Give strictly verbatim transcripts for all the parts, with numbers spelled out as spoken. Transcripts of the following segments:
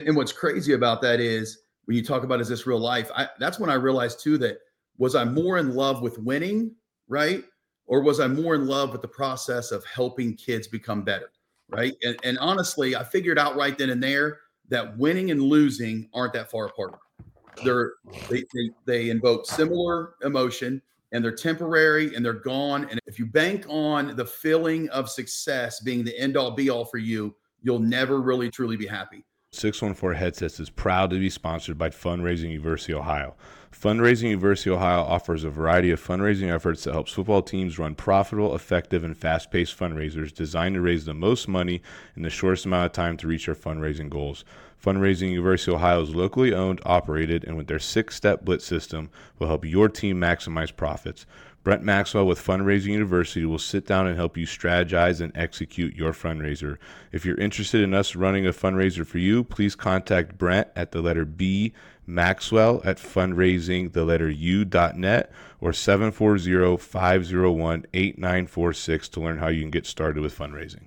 And what's crazy about that is when you talk about, is this real life? I, that's when I realized too, that was I more in love with winning, right? Or was I more in love with the process of helping kids become better, right? And, and honestly, I figured out right then and there that winning and losing aren't that far apart. They're they they, they invoke similar emotion, and they're temporary and they're gone. And if you bank on the feeling of success being the end all be all for you, you'll never really truly be happy. six one four Headsets is proud to be sponsored by Fundraising University Ohio. Fundraising University Ohio offers a variety of fundraising efforts that helps football teams run profitable, effective, and fast-paced fundraisers designed to raise the most money in the shortest amount of time to reach their fundraising goals. Fundraising University Ohio is locally owned, operated, and with their six-step blitz system will help your team maximize profits. Brent Maxwell with Fundraising University will sit down and help you strategize and execute your fundraiser. If you're interested in us running a fundraiser for you, please contact Brent at the letter B, Maxwell at fundraising, the letter U dot net, or seven four zero, five zero one, eight nine four six to learn how you can get started with fundraising.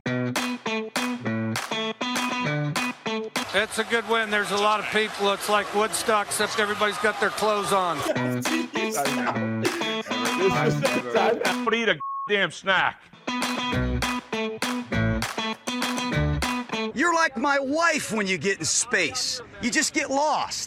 It's a good win. There's a lot of people. It's like Woodstock, except everybody's got their clothes on. I would eat a damn snack. You're like my wife when you get in space. You just get lost.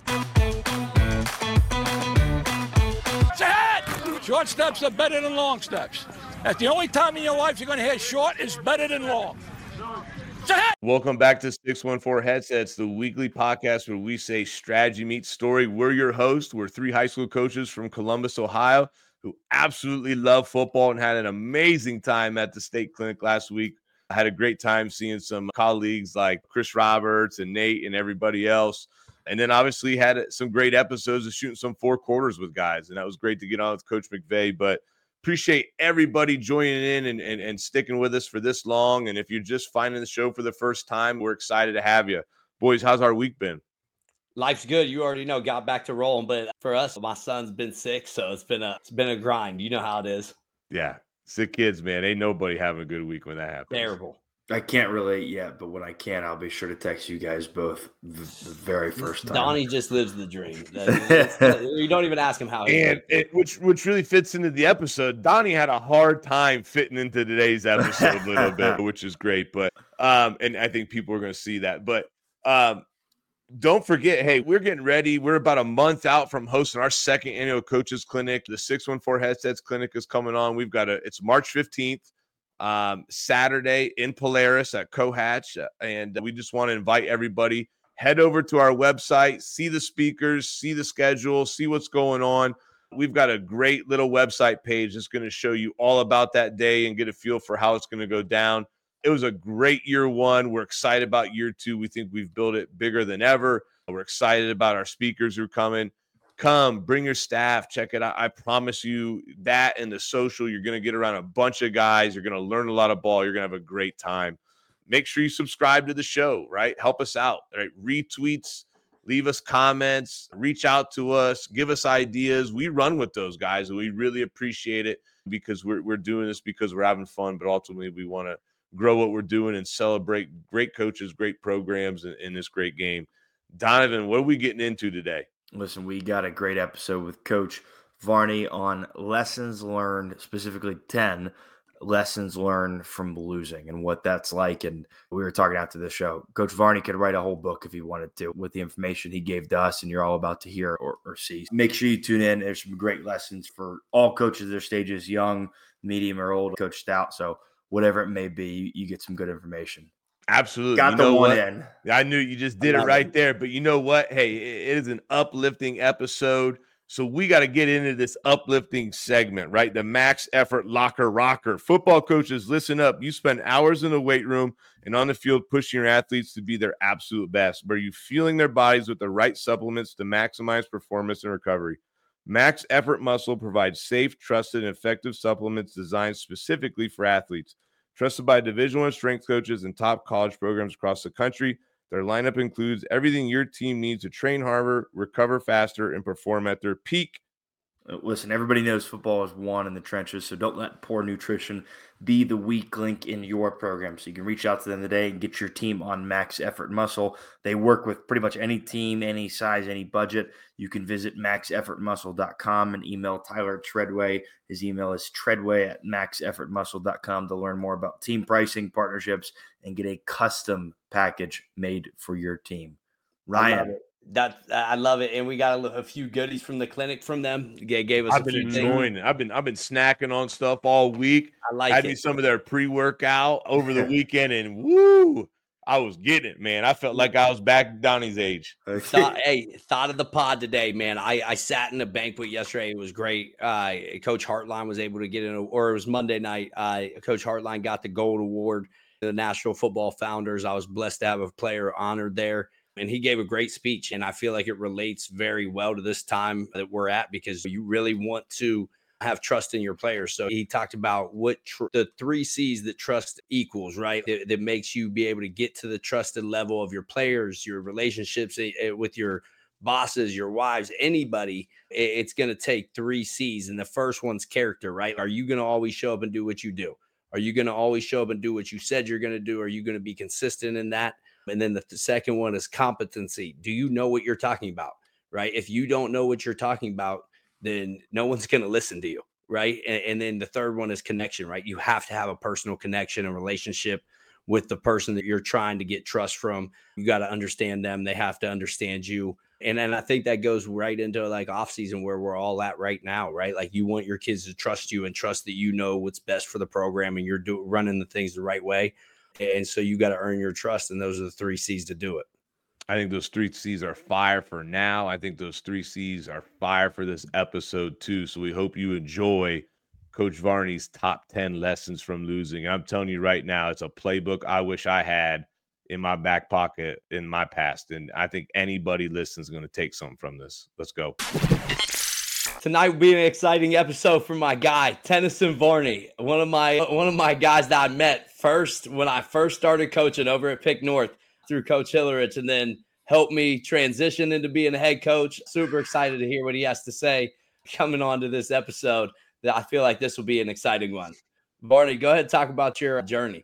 It's a hat! Short steps are better than long steps. That's the only time in your life you're going to hear short is better than long. It's a hat! Welcome back to six one four Headsets, the weekly podcast where we say strategy meets story. We're your hosts. We're three high school coaches from Columbus, Ohio, who absolutely love football and had an amazing time at the state clinic last week. I had a great time seeing some colleagues like Chris Roberts and Nate and everybody else. And then obviously had some great episodes of shooting some four quarters with guys. And that was great to get on with Coach McVay. But appreciate everybody joining in and, and, and sticking with us for this long. And if you're just finding the show for the first time, we're excited to have you. Boys, how's our week been? Life's good. You already know, got back to rolling. But for us, my son's been sick, so it's been a it's been a grind. You know how it is. Yeah. Sick kids, man. Ain't nobody having a good week when that happens. Terrible. I can't relate yet, but when I can, I'll be sure to text you guys both the, the very first time. Donnie just lives the dream. You don't even ask him how he and it, which which really fits into the episode. Donnie had a hard time fitting into today's episode a little bit, which is great. But um, and I think people are going to see that. But um, don't forget, hey, we're getting ready. We're about a month out from hosting our second annual coaches clinic. The six one four Headsets clinic is coming on. We've got a it's March fifteenth. Um, Saturday in Polaris at Cohatch, uh, and we just want to invite everybody, head over to our website, see the speakers, see the schedule, see what's going on. We've got a great little website page that's going to show you all about that day and get a feel for how it's going to go down. It was a great year one. We're excited about year two. We think we've built it bigger than ever. We're excited about our speakers who are coming. Come, bring your staff, check it out. I promise you that and the social, you're going to get around a bunch of guys. You're going to learn a lot of ball. You're going to have a great time. Make sure you subscribe to the show, right? Help us out, right? Retweets, leave us comments, reach out to us, give us ideas. We run with those guys, and we really appreciate it because we're we're doing this because we're having fun, but ultimately we want to grow what we're doing and celebrate great coaches, great programs in, in this great game. Donovan, what are we getting into today? Listen, we got a great episode with Coach Varney on lessons learned, specifically ten lessons learned from losing and what that's like. And we were talking after the show. Coach Varney could write a whole book if he wanted to with the information he gave to us, and you're all about to hear or, or see. Make sure you tune in. There's some great lessons for all coaches of their stages, young, medium, or old, Coach Stout. So whatever it may be, you get some good information. Absolutely. Got you the know one what? in. I knew you just did it right there. But you know what? Hey, it is an uplifting episode. So we got to get into this uplifting segment, right? The max effort locker rocker. Football coaches, listen up. You spend hours in the weight room and on the field pushing your athletes to be their absolute best. But are you fueling their bodies with the right supplements to maximize performance and recovery? Max Effort Muscle provides safe, trusted, and effective supplements designed specifically for athletes. Trusted by Division I strength coaches and top college programs across the country, their lineup includes everything your team needs to train harder, recover faster, and perform at their peak. Listen, everybody knows football is won in the trenches, so don't let poor nutrition be the weak link in your program. So you can reach out to them today and get your team on Max Effort Muscle. They work with pretty much any team, any size, any budget. You can visit max effort muscle dot com and email Tyler Treadway. His email is treadway at max effort muscle dot com to learn more about team pricing, partnerships, and get a custom package made for your team. Ryan. That I love it, and we got a, a few goodies from the clinic from them. They gave us. I've a been few enjoying things. it. I've been I've been snacking on stuff all week. I like Had it. me some of their pre-workout over the weekend, and woo, I was getting it, man. I felt like I was back Donnie's age. Thought, hey, thought of the pod today, man. I, I sat in a banquet yesterday. It was great. Uh, Coach Hartline was able to get in, a, or it was Monday night. Uh, Coach Hartline got the gold award, the National Football Founders. I was blessed to have a player honored there. And he gave a great speech, and I feel like it relates very well to this time that we're at because you really want to have trust in your players. So he talked about what tr- the three C's that trust equals, right? That, that makes you be able to get to the trusted level of your players, your relationships with your bosses, your wives, anybody. It's going to take three C's. And the first one's character, right? Are you going to always show up and do what you do? Are you going to always show up and do what you said you're going to do? Are you going to be consistent in that? And then the, the second one is competency. Do you know what you're talking about, right? If you don't know what you're talking about, then no one's going to listen to you, right? And, and then the third one is connection, right? You have to have a personal connection and relationship with the person that you're trying to get trust from. You got to understand them. They have to understand you. And then I think that goes right into like off season where we're all at right now, right? Like you want your kids to trust you and trust that you know what's best for the program and you're do, running the things the right way. And so you got to earn your trust. And those are the three C's to do it. I think those three C's are fire for now. I think those three C's are fire for this episode too. So we hope you enjoy Coach Varney's top ten lessons from losing. I'm telling you right now, it's a playbook I wish I had in my back pocket in my past. And I think anybody listening is going to take something from this. Let's go. Tonight will be an exciting episode for my guy, Tennyson Varney, one of my one of my guys that I met first when I first started coaching over at Pick North through Coach Hillerich, and then helped me transition into being a head coach. Super excited to hear what he has to say coming on to this episode. That I feel like this will be an exciting one. Varney, go ahead and talk about your journey.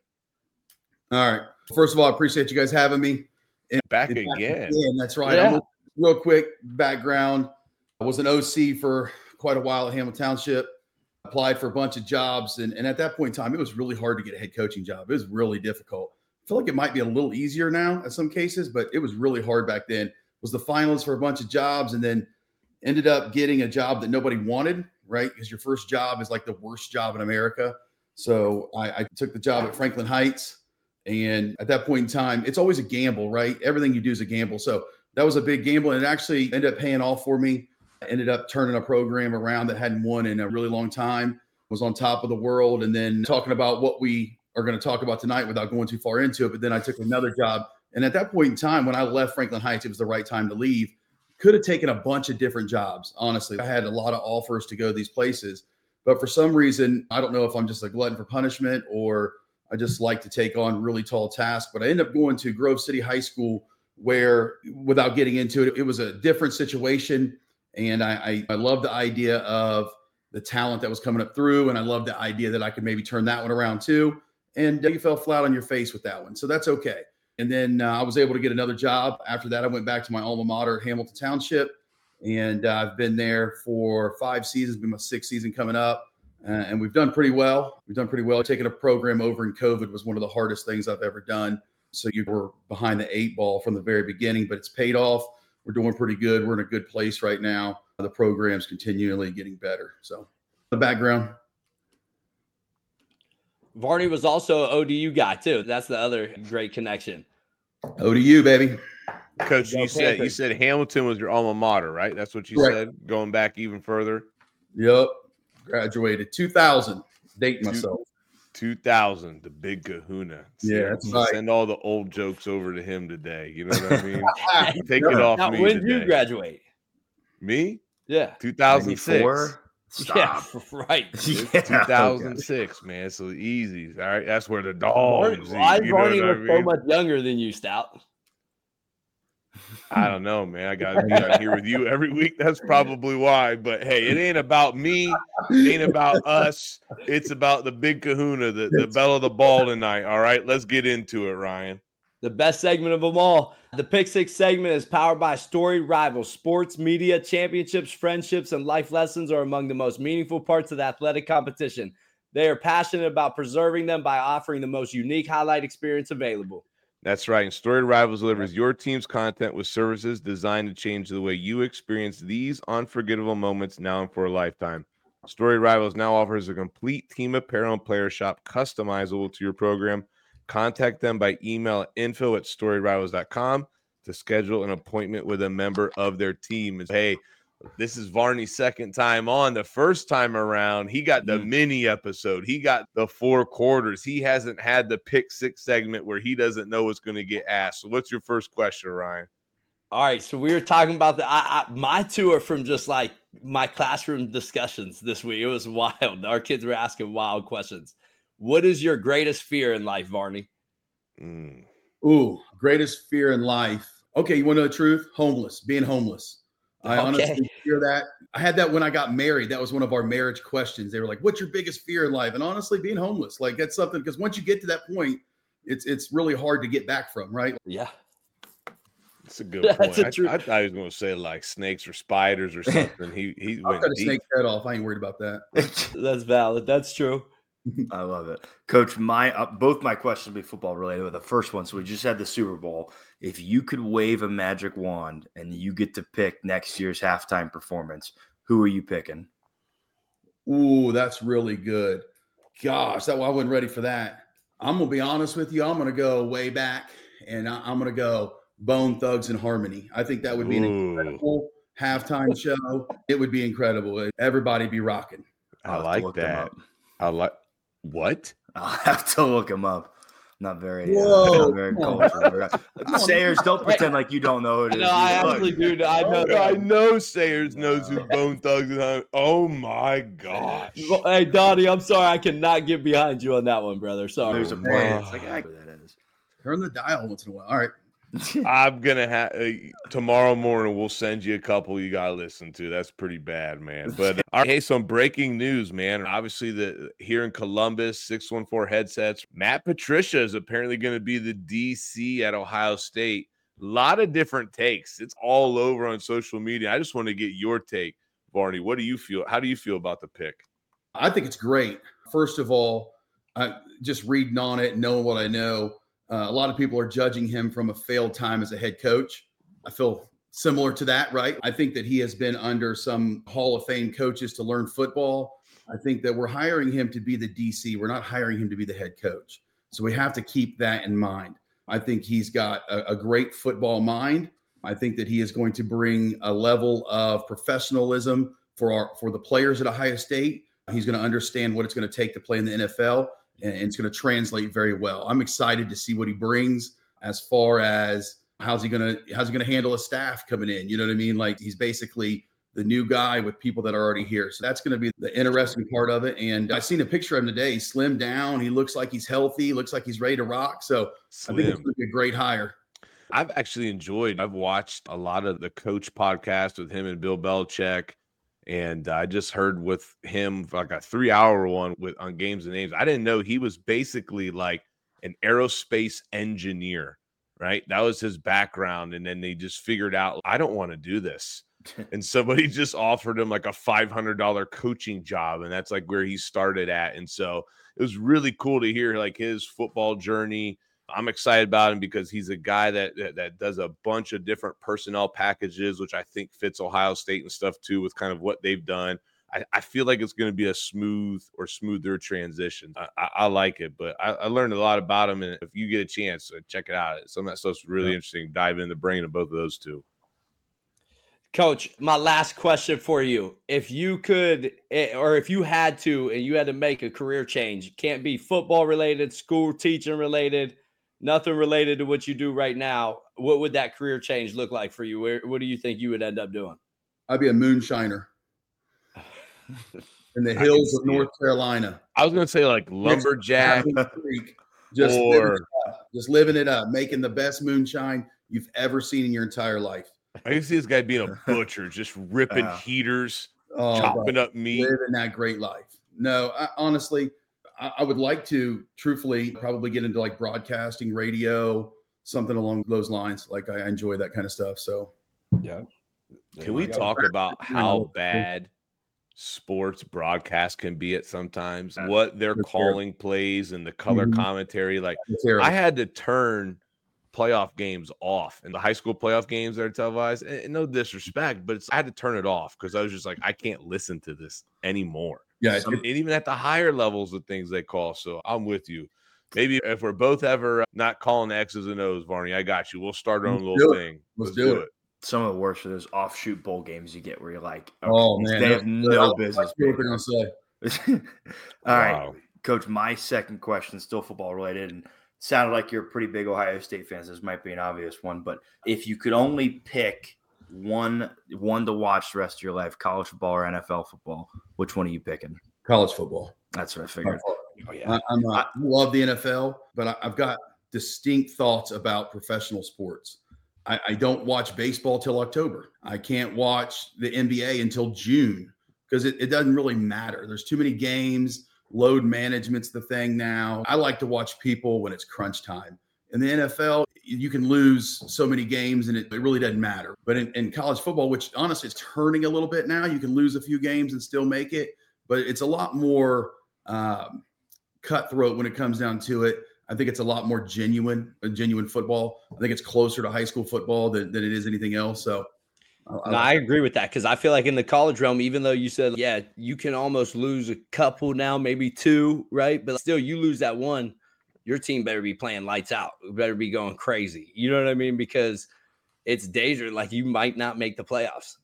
All right. First of all, I appreciate you guys having me. And, back and again. Yeah, that's right. Yeah. I'm a, real quick background. I was an O C for quite a while at Hamilton Township, applied for a bunch of jobs. And, and at that point in time, it was really hard to get a head coaching job. It was really difficult. I feel like it might be a little easier now in some cases, but it was really hard back then. Was the finalist for a bunch of jobs and then ended up getting a job that nobody wanted, right? Because your first job is like the worst job in America. So I, I took the job at Franklin Heights. And at that point in time, it's always a gamble, right? Everything you do is a gamble. So that was a big gamble. And it actually ended up paying off for me. I ended up turning a program around that hadn't won in a really long time, was on top of the world. And then talking about what we are going to talk about tonight without going too far into it. But then I took another job. And at that point in time, when I left Franklin Heights, it was the right time to leave. Could have taken a bunch of different jobs. Honestly, I had a lot of offers to go these places, but for some reason, I don't know if I'm just a glutton for punishment or I just like to take on really tall tasks, but I ended up going to Grove City High School where, without getting into it, it was a different situation. And I, I, I love the idea of the talent that was coming up through. And I love the idea that I could maybe turn that one around too. And you fell flat on your face with that one. So that's okay. And then uh, I was able to get another job. After that, I went back to my alma mater at Hamilton Township. And uh, I've been there for five seasons, been my sixth season coming up. Uh, and we've done pretty well. We've done pretty well. Taking a program over in COVID was one of the hardest things I've ever done. So you were behind the eight ball from the very beginning, but it's paid off. We're doing pretty good. We're in a good place right now. The program's continually getting better. So the background. Varney was also an O D U guy too. That's the other great connection. O D U, baby. Coach, Go you said you Panthers. said Hamilton was your alma mater, right? That's what you Right. said, going back even further. Yep. Graduated two thousand. Dating myself. two thousand, the big kahuna. Yeah, that's Send- right. Send all the old jokes over to him today. You know what I mean? Take it off Now, me when did you today. graduate? Me? Yeah. two thousand six. ninety-four? Stop. Yeah, right. Yeah, two thousand six, man. So easy. All right. That's where the dogs eat. Why You know Varney what I was so mean? much younger than you, Stout? I don't know, man. I got to be out here with you every week. That's probably why. But hey, it ain't about me. It ain't about us. It's about the big kahuna, the, the bell of the ball tonight. All right, let's get into it, Ryan. The best segment of them all. The Pick Six segment is powered by Storied Rivals. Sports, media, championships, friendships, and life lessons are among the most meaningful parts of the athletic competition. They are passionate about preserving them by offering the most unique highlight experience available. That's right. And Storied Rivals delivers your team's content with services designed to change the way you experience these unforgettable moments now and for a lifetime. Storied Rivals now offers a complete team apparel and player shop customizable to your program. Contact them by email at info at storied rivals dot com to schedule an appointment with a member of their team. And hey, this is Varney's second time on. The first time around, he got the mm. mini episode. He got the four quarters. He hasn't had the Pick Six segment where he doesn't know what's going to get asked. So what's your first question, Ryan? All right, so we were talking about the I, I, my two are from just like my classroom discussions this week. It was wild. Our kids were asking wild questions. What is your greatest fear in life, Varney? Mm. Ooh, greatest fear in life. Okay, you want to know the truth? Homeless, being homeless. I okay. honestly fear that. I had that when I got married. That was one of our marriage questions. They were like, what's your biggest fear in life? And honestly, being homeless. Like that's something, because once you get to that point, it's it's really hard to get back from, right? Yeah. That's a good That's point. A I, I thought he was going to say like snakes or spiders or something. He he I'll went cut a deep. snake's head off. I ain't worried about that. That's valid. That's true. I love it. Coach, my uh, both my questions will be football related. With the first one, so we just had the Super Bowl. If you could wave a magic wand and you get to pick next year's halftime performance, who are you picking? Ooh, that's really good. Gosh, that I wasn't ready for that. I'm gonna be honest with you. I'm gonna go way back, and I, I'm gonna go Bone Thugs and Harmony. I think that would be an Ooh. incredible halftime show. It would be incredible. Everybody be rocking. I like that. I like. What? I'll have to look him up. Not very, uh, not very cultural. Sayers, don't pretend like you don't know who it is. No, I actually do. I know. I know Sayers knows who Bone Thugs and oh my gosh. Hey, Donnie, I'm sorry. I cannot get behind you on that one, brother. Sorry. There's a plan. It's like, I know who that is. Turn the dial once in a while. All right. I'm gonna have uh, tomorrow morning. We'll send you a couple you gotta listen to. That's pretty bad, man. But uh, hey, some breaking news, man. Obviously, the here in Columbus, six one four headsets. Matt Patricia is apparently going to be the D C at Ohio State. A lot of different takes. It's all over on social media. I just want to get your take, Varney. What do you feel? How do you feel about the pick? I think it's great. First of all, I just reading on it, knowing what I know. Uh, a lot of people are judging him from a failed time as a head coach. I feel similar to that, right? I think that he has been under some Hall of Fame coaches to learn football. I think that we're hiring him to be the D C. We're not hiring him to be the head coach. So we have to keep that in mind. I think he's got a, a great football mind. I think that he is going to bring a level of professionalism for our for the players at Ohio State. He's going to understand what it's going to take to play in the N F L. And it's going to translate very well. I'm excited to see what he brings as far as how's he going to how's he going to handle a staff coming in. You know what I mean? Like he's basically the new guy with people that are already here. So that's going to be the interesting part of it. And I've seen a picture of him today. He's slimmed down. He looks like he's healthy. Looks like he's ready to rock. So Slim. I think it's going to be a great hire. I've actually enjoyed. I've watched a lot of the Coach podcast with him and Bill Belichick. And I just heard with him like a three hour one with on Games and Names. I didn't know he was basically like an aerospace engineer, right? That was his background. And then they just figured out, I don't want to do this. And somebody just offered him like a five hundred dollars coaching job. And that's like where he started at. And so it was really cool to hear like his football journey. I'm excited about him because he's a guy that, that that does a bunch of different personnel packages, which I think fits Ohio State and stuff too, with kind of what they've done. I, I feel like it's going to be a smooth or smoother transition. I, I, I like it, but I, I learned a lot about him. And if you get a chance, check it out. Some of that stuff's really yeah. interesting. Dive into the brain of both of those two. Coach, my last question for you. If you could, or if you had to, and you had to make a career change, can't be football related, school teaching related, nothing related to what you do right now, what would that career change look like for you? Where, what do you think you would end up doing? I'd be a moonshiner in the hills of North it. Carolina. I was going to say like lumberjack. Just, or... living just living it up, making the best moonshine you've ever seen in your entire life. I can see this guy being a butcher, just ripping Uh, heaters, Oh, chopping bro, up meat. living that great life. No, I, honestly, I, I would like to truthfully probably get into like broadcasting, radio, something along those lines. Like I enjoy that kind of stuff. So Yeah. Can we Yeah. talk about how bad sports broadcast can be at sometimes? What they're It's calling plays and the color Mhm. commentary. Like It's terrible. I had to turn playoff games off, and the high school playoff games that are televised. And, and no disrespect, but it's, I had to turn it off because I was just like, I can't listen to this anymore. yeah, it's, And even at the higher levels of things they call. So I'm with you. Maybe if we're both ever not calling X's and O's, Varney, I got you. We'll start our own Let's little do it. thing. Let's do it. some of the worst are those offshoot bowl games you get where you're like, okay, Oh these- man, they that- have no I business. see what they're gonna say. All right, Wow. Coach, my second question, still football related, and sounded like you're a pretty big Ohio State fan. So this might be an obvious one, but if you could only pick one one to watch the rest of your life, college football or N F L football, which one are you picking? College football. That's what I figured. Oh, yeah. I, I'm not, I love the N F L, but I, I've got distinct thoughts about professional sports. I, I don't watch baseball till October. I can't watch the N B A until June because it, it doesn't really matter. There's too many games. Load management's the thing now. I like to watch people when it's crunch time. In the N F L, you can lose so many games and it, it really doesn't matter. But in, in college football, which honestly is turning a little bit now, you can lose a few games and still make it. But it's a lot more um, cutthroat when it comes down to it. I think it's a lot more genuine, a genuine football. I think it's closer to high school football than, than it is anything else. So I, No, I agree with that because I feel like in the college realm, even though you said, yeah, you can almost lose a couple now, maybe two, right? But still, you lose that one, your team better be playing lights out. It better be going crazy. You know what I mean? Because it's dangerous. Like you might not make the playoffs.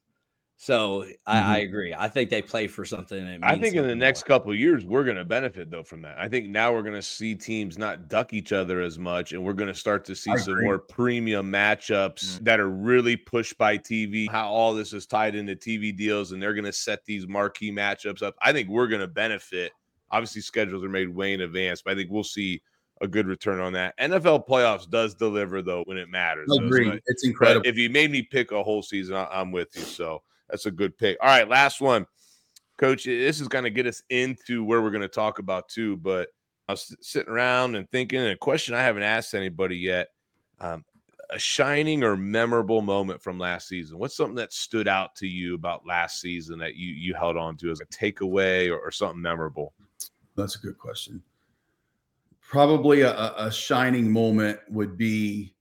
So I, Mhm. I agree. I think they play for something. That I means think in the something next more. couple of years, we're going to benefit though from that. I think now we're going to see teams not duck each other as much, and we're going to start to see I some agree. more premium matchups Mm. that are really pushed by T V. How all this is tied into T V deals, and they're going to set these marquee matchups up. I think we're going to benefit. Obviously, schedules are made way in advance, but I think we'll see a good return on that. N F L playoffs does deliver though when it matters. I though. agree. So, It's but incredible. if you made me pick a whole season, I- I'm with you. So that's a good pick. All right, last one. Coach, this is going to get us into where we're going to talk about too, but I was sitting around and thinking, and a question I haven't asked anybody yet, um, a shining or memorable moment from last season. What's something that stood out to you about last season that you you held on to as a takeaway or, or something memorable? That's a good question. Probably a, a a shining moment would be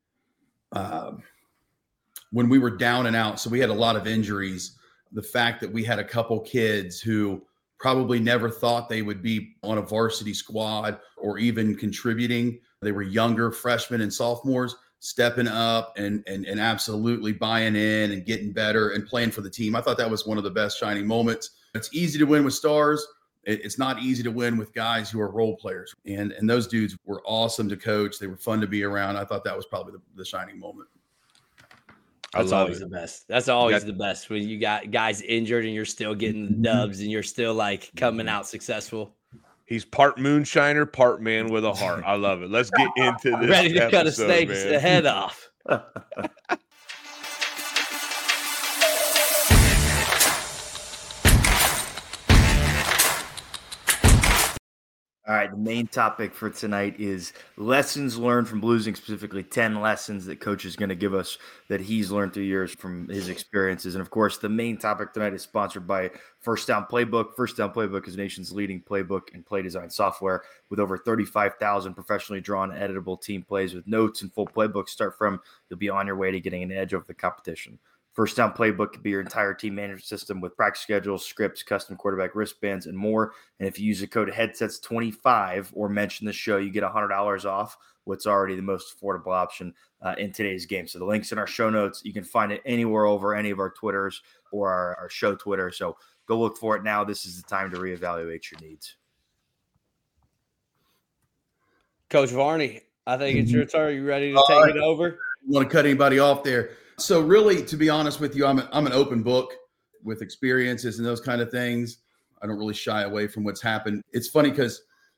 um, when we were down and out. So we had a lot of injuries. The fact that we had a couple kids who probably never thought they would be on a varsity squad or even contributing. They were younger freshmen and sophomores stepping up and, and, and absolutely buying in and getting better and playing for the team. I thought that was one of the best shining moments. It's easy to win with stars. It, it's not easy to win with guys who are role players. And, and those dudes were awesome to coach. They were fun to be around. I thought that was probably the, the shining moment. I That's love always it. the best. That's always got- the best when you got guys injured and you're still getting the dubs and you're still like coming out successful. He's part moonshiner, part man with a heart. I love it. Let's get into this. Ready to cut a episode, snake's man. head off. All right, the main topic for tonight is lessons learned from losing, specifically ten lessons that Coach is going to give us that he's learned through years from his experiences. And of course, the main topic tonight is sponsored by First Down Playbook. First Down Playbook is the nation's leading playbook and play design software with over thirty-five thousand professionally drawn, editable team plays with notes and full playbooks. Start from, you'll be on your way to getting an edge over the competition. First Down Playbook could be your entire team management system with practice schedules, scripts, custom quarterback wristbands, and more. And if you use the code headsets twenty-five or mention the show, you get one hundred dollars off what's already the most affordable option uh, in today's game. So the link's in our show notes. You can find it anywhere over any of our Twitters or our, our show Twitter. So go look for it now. This is the time to reevaluate your needs. Coach Varney, I think it's your turn. You ready to All take right. it over? Want to cut anybody off there. So really, to be honest with you, I'm, a, I'm an open book with experiences and those kind of things. I don't really shy away from what's happened. It's funny because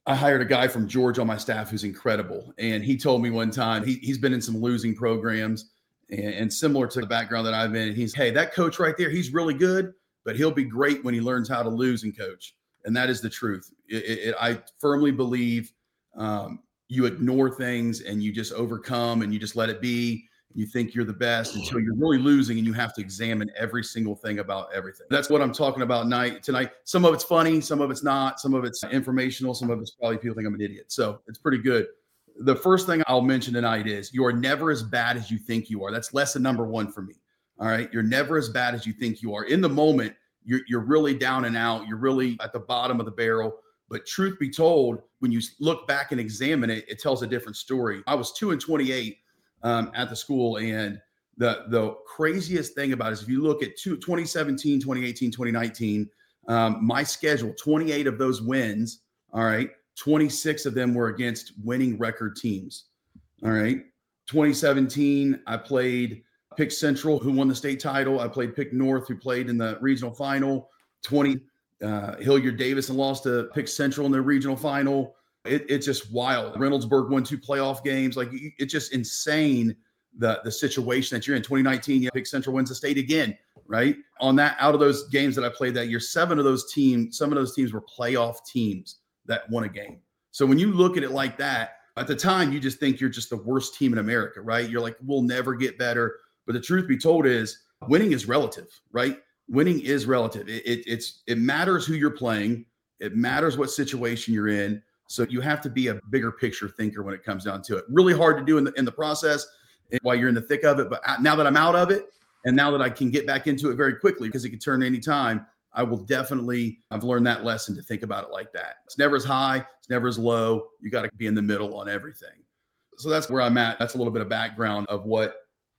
I hired a guy from Georgia on my staff who's incredible. And he told me one time, he, he's been in some losing programs and, and similar to the background that I've been, he's, hey, that coach right there, he's really good, but he'll be great when he learns how to lose and coach. And that is the truth. It, it, I firmly believe um, you ignore things and you just overcome and you just let it be. You think you're the best until you're really losing and you have to examine every single thing about everything. That's what I'm talking about night tonight. Some of it's funny, some of it's not, some of it's informational, some of it's probably people think I'm an idiot. So it's pretty good. The first thing I'll mention tonight is you are never as bad as you think you are. That's lesson number one for me. All right. You're never as bad as you think you are. In the moment, you're, you're really down and out. You're really at the bottom of the barrel. But truth be told, when you look back and examine it, it tells a different story. I was two and twenty-eight um, at the school. And the, the craziest thing about it is if you look at two, twenty seventeen, twenty eighteen, twenty nineteen, um, my schedule, twenty-eight of those wins, all right, twenty-six of them were against winning record teams. All right. twenty seventeen, I played Pick Central, who won the state title. I played Pick North, who played in the regional final. twenty Uh, Hilliard Davis and lost to Pick Central in the regional final. It, it's just wild. Reynoldsburg won two playoff games. Like it's just insane the the situation that you're in. twenty nineteen, yeah, Pick Central wins the state again, right? On that, out of those games that I played that year, seven of those teams, some of those teams were playoff teams that won a game. So when you look at it like that, at the time you just think you're just the worst team in America, right? You're like, we'll never get better. But the truth be told is winning is relative, right? Winning is relative. It, it, it's it matters who you're playing. It matters what situation you're in. So you have to be a bigger picture thinker when it comes down to it. Really hard to do in the in the process while you're in the thick of it. But now that I'm out of it, and now that I can get back into it very quickly because it can turn any time, I will definitely. I've learned that lesson to think about it like that. It's never as high. It's never as low. You got to be in the middle on everything. So that's where I'm at. That's a little bit of background of what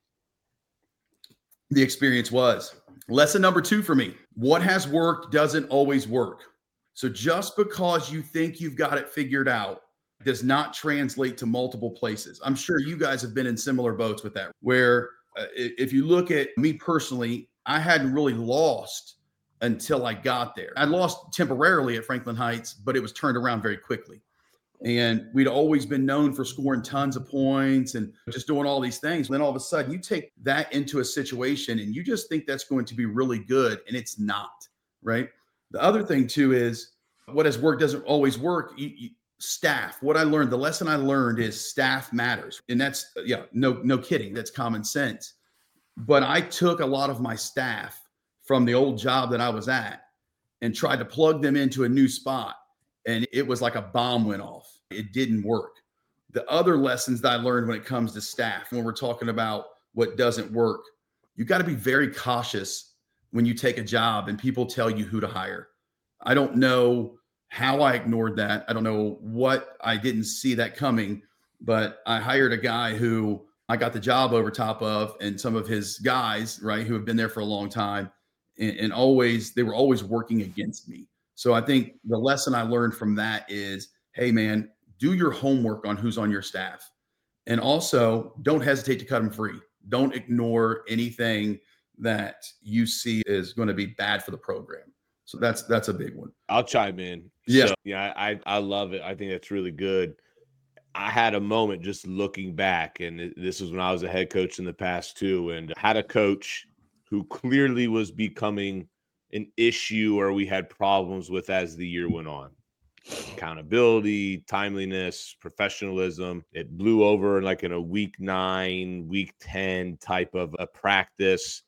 the experience was. Lesson number two for me, what has worked doesn't always work. So just because you think you've got it figured out does not translate to multiple places. I'm sure you guys have been in similar boats with that, where uh, if you look at me personally, I hadn't really lost until I got there. I lost temporarily at Franklin Heights, but it was turned around very quickly. And we'd always been known for scoring tons of points and just doing all these things. And then all of a sudden you take that into a situation and you just think that's going to be really good. And it's not, right? The other thing too is what has worked doesn't always work. You, you, staff, what I learned, the lesson I learned is staff matters. And that's, yeah, no, no kidding. That's common sense. But I took a lot of my staff from the old job that I was at and tried to plug them into a new spot. And it was like a bomb went off. It didn't work. The other lessons that I learned when it comes to staff, when we're talking about what doesn't work, you got to be very cautious when you take a job and people tell you who to hire. I don't know how I ignored that. I don't know what I didn't see that coming, but I hired a guy who I got the job over top of, and some of his guys, right, who have been there for a long time, and, and always, they were always working against me. So I think the lesson I learned from that is, hey, man, do your homework on who's on your staff. And also don't hesitate to cut them free. Don't ignore anything that you see is going to be bad for the program. So that's that's a big one. I'll chime in. Yeah. So, yeah, I, I love it. I think that's really good. I had a moment just looking back, and this was when I was a head coach in the past too, and had a coach who clearly was becoming an issue or we had problems with as the year went on. Accountability, timeliness, professionalism. It blew over like in a week nine, week ten type of a practice.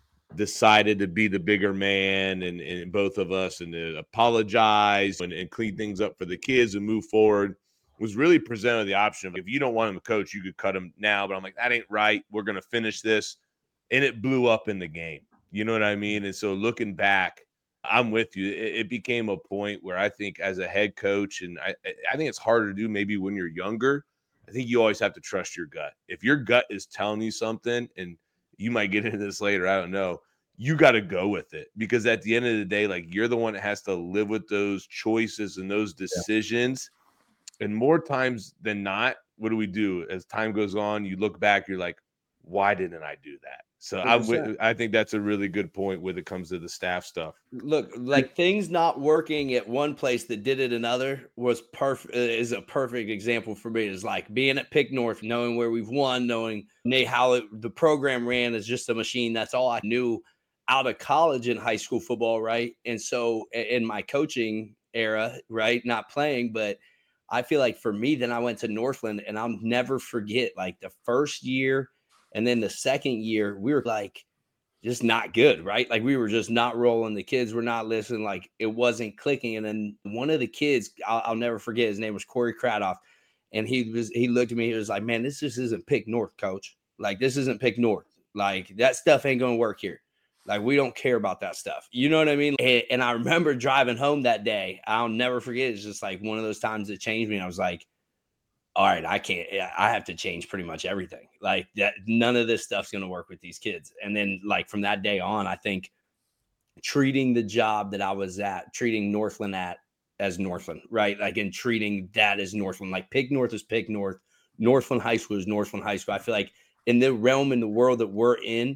Decided to be the bigger man and, and both of us and to apologize and, and clean things up for the kids and move forward. Was really presented the option of if you don't want him to coach, you could cut him now. But I'm like, that ain't right. We're going to finish this. And it blew up in the game. You know what I mean? And so looking back, I'm with you. It, it became a point where I think as a head coach, and I, I think it's harder to do maybe when you're younger, I think you always have to trust your gut. If your gut is telling you something, and you might get into this later, I don't know, you got to go with it. Because at the end of the day, like you're the one that has to live with those choices and those decisions. Yeah. And more times than not, what do we do? As time goes on, you look back, you're like, why didn't I do that? So I w- I think that's a really good point when it comes to the staff stuff. Look, like things not working at one place that did it another was perfect. Is a perfect example for me. Is like being at Pick North, knowing where we've won, knowing how it, the program ran is just a machine. That's all I knew out of college and high school football, right? And so in my coaching era, right, not playing, but I feel like for me, then I went to Northland, and I'll never forget like the first year. And then the second year, we were like just not good, right? Like we were just not rolling. The kids were not listening. Like it wasn't clicking. And then one of the kids, I'll, I'll never forget, his name was Corey Cradoff. And he was, he looked at me, he was like, man, this just isn't Pick North, coach. Like this isn't Pick North. Like that stuff ain't going to work here. Like we don't care about that stuff. You know what I mean? And, and I remember driving home that day. I'll never forget. It's just like one of those times that changed me. I was like, all right, I can't, I have to change pretty much everything. Like that, none of this stuff's going to work with these kids. And then like from that day on, I think treating the job that I was at, treating Northland at as Northland, right? Like, and treating that as Northland, like Pick North is Pick North, Northland High School is Northland High School. I feel like in the realm, in the world that we're in,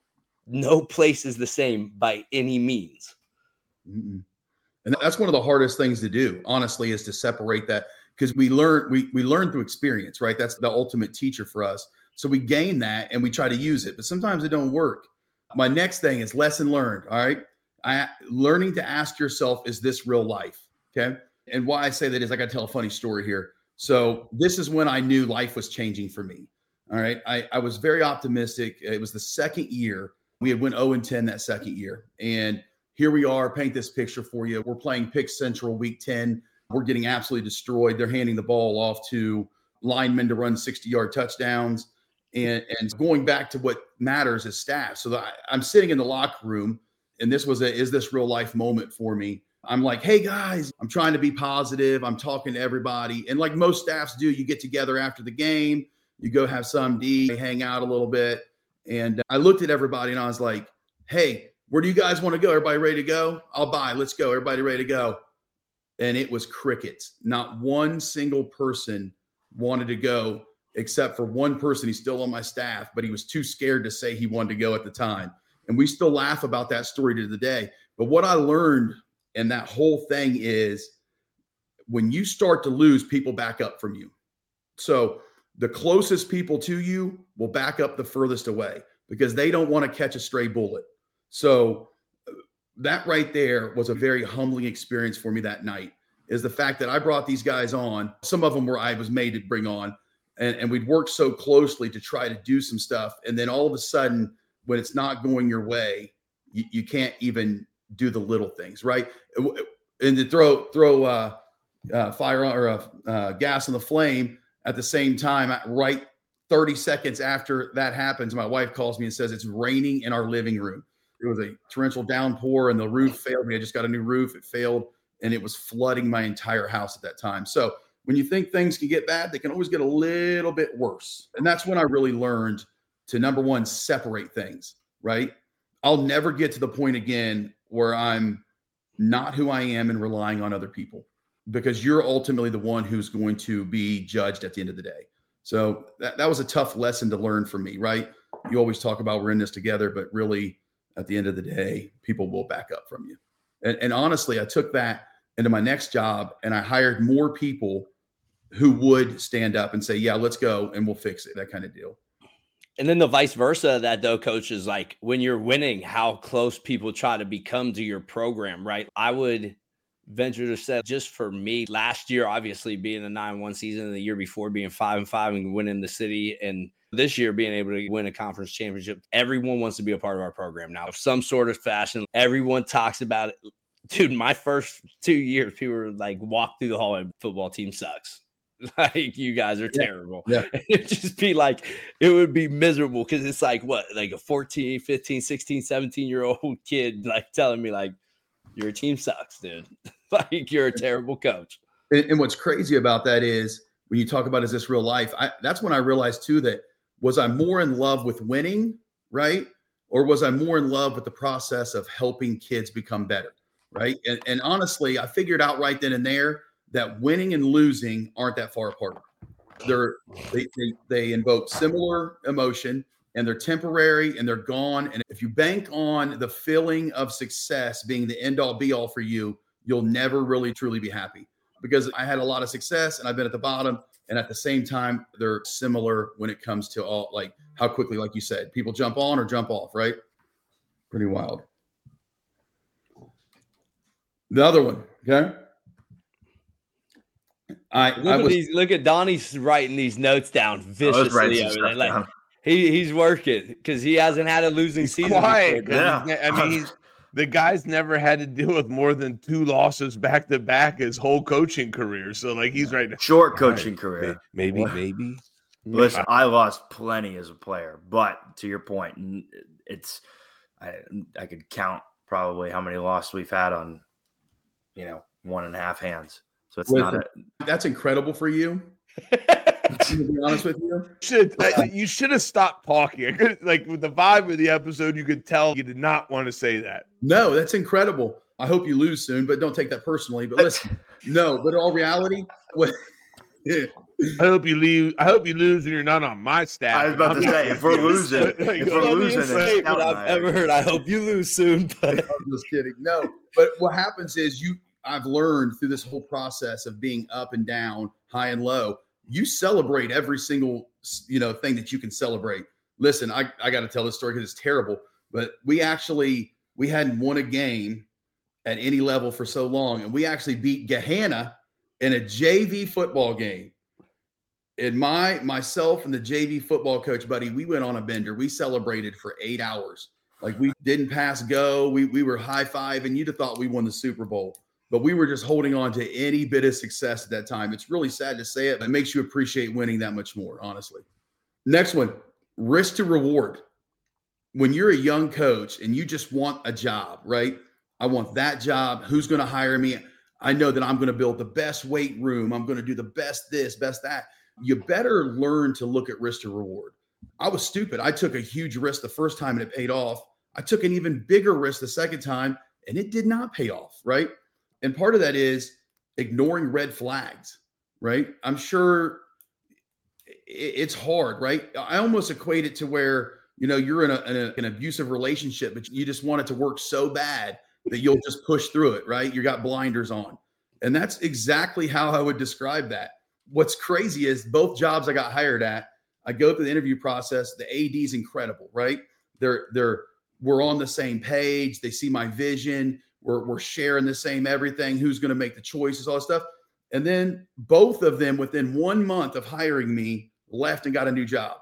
no place is the same by any means. Mm-mm. And that's one of the hardest things to do, honestly, is to separate that. Because we learn, we we learn through experience, right? That's the ultimate teacher for us. So we gain that and we try to use it, but sometimes it don't work. My next thing is lesson learned. All right, I, learning to ask yourself, is this real life? Okay, and why I say that is I got to tell a funny story here. So this is when I knew life was changing for me. All right, I, I was very optimistic. It was the second year we had went oh and ten that second year, and here we are. Paint this picture for you. We're playing Pick Central Week ten. We're getting absolutely destroyed. They're handing the ball off to linemen to run sixty-yard touchdowns. And, and going back to what matters is staff. So I, I'm sitting in the locker room, and this was a is this real life moment for me. I'm like, hey, guys, I'm trying to be positive. I'm talking to everybody. And like most staffs do, you get together after the game. You go have some to eat, hang out a little bit. And I looked at everybody, and I was like, hey, where do you guys want to go? Everybody ready to go? I'll buy. Let's go. Everybody ready to go? And it was crickets. Not one single person wanted to go, except for one person. He's still on my staff, but he was too scared to say he wanted to go at the time. And we still laugh about that story to the day. But what I learned in that whole thing is when you start to lose, people back up from you. So the closest people to you will back up the furthest away because they don't want to catch a stray bullet. So that right there was a very humbling experience for me that night, is the fact that I brought these guys on. Some of them were I was made to bring on, and, and we'd worked so closely to try to do some stuff. And then all of a sudden, when it's not going your way, you, you can't even do the little things, right? And to throw throw uh, uh, fire or uh, uh, gas on the flame at the same time, right thirty seconds after that happens, my wife calls me and says it's raining in our living room. It was a torrential downpour and the roof failed me. I just got a new roof. It failed and it was flooding my entire house at that time. So when you think things can get bad, they can always get a little bit worse. And that's when I really learned to, number one, separate things, right? I'll never get to the point again where I'm not who I am and relying on other people, because you're ultimately the one who's going to be judged at the end of the day. So that, that was a tough lesson to learn for me, right? You always talk about we're in this together, but really, at the end of the day, people will back up from you. And, and honestly, I took that into my next job and I hired more people who would stand up and say, yeah, let's go and we'll fix it. That kind of deal. And then the vice versa of that, though, coach, is like when you're winning, how close people try to become to your program, right? I would venture to say, just for me, last year, obviously being a nine one season, and the year before being five and five and winning the city, and this year being able to win a conference championship, everyone wants to be a part of our program now of some sort of fashion. Everyone talks about it. Dude, my first two years, people were like, walk through the hallway, football team sucks. Like, you guys are yeah. terrible. Yeah. It'd just be like, it would be miserable because it's like, what, like a fourteen, fifteen, sixteen, seventeen year old kid, like telling me, like, your team sucks, dude. Like, you're a terrible coach. And, and what's crazy about that is when you talk about, is this real life? I, that's when I realized too, that was I more in love with winning, right? Or was I more in love with the process of helping kids become better, right? And, and honestly, I figured out right then and there that winning and losing aren't that far apart. They're, they, they, they invoke similar emotion. and they're temporary and they're gone. And if you bank on the feeling of success being the end all be all for you, you'll never really truly be happy, because I had a lot of success and I've been at the bottom. And at the same time, they're similar when it comes to all, like how quickly, like you said, people jump on or jump off, right? Pretty wild. The other one, okay? I, look, I at was, these, look at Donnie's writing these notes down viciously over there. Like, he, he's working because he hasn't had a losing he's season. Quiet, yeah. I mean, he's, the guy's never had to deal with more than two losses back to back his whole coaching career. So, like, he's right now. Short coaching right. career. Maybe, maybe. Listen, I lost plenty as a player, but to your point, it's I I could count probably how many losses we've had on, you know, one and a half hands. So it's Listen, not a that's incredible for you. To be honest with you, should you should have stopped talking. I could, like with the vibe of the episode, you could tell you did not want to say that. No, that's incredible. I hope you lose soon, but don't take that personally. But listen, no, but in all reality, what? Yeah. I hope you leave. I hope you lose and you're not on my staff. I was about to say, if we're losing, Like, if we're losing, Say what I've ever heard. I hope you lose soon. But I'm just kidding. No, but what happens is you. I've learned through this whole process of being up and down, high and low. You celebrate every single, you know, thing that you can celebrate. Listen, I, I got to tell this story because it's terrible, but we actually, we hadn't won a game at any level for so long. And we actually beat Gahanna in a J V football game. And my, myself and the J V football coach, buddy, we went on a bender. We celebrated for eight hours. Like, we didn't pass go. We, we were high five, and you'd have thought we won the Super Bowl. But we were just holding on to any bit of success at that time. It's really sad to say it, but it makes you appreciate winning that much more, honestly. Next one, risk to reward. When you're a young coach and you just want a job, right? I want that job. Who's going to hire me? I know that I'm going to build the best weight room. I'm going to do the best this, best that. You better learn to look at risk to reward. I was stupid. I took a huge risk the first time and it paid off. I took an even bigger risk the second time and it did not pay off, right? And part of that is ignoring red flags, right? I'm sure it's hard, right? I almost equate it to where, you know, you're in, a, in a, an abusive relationship, but you just want it to work so bad that you'll just push through it, right? You got blinders on. And that's exactly how I would describe that. What's crazy is both jobs I got hired at, I go through the interview process. The A D is incredible, right? They're, they're, we're on the same page. They see my vision. We're, we're sharing the same everything, who's going to make the choices, all that stuff. And then both of them within one month of hiring me left and got a new job.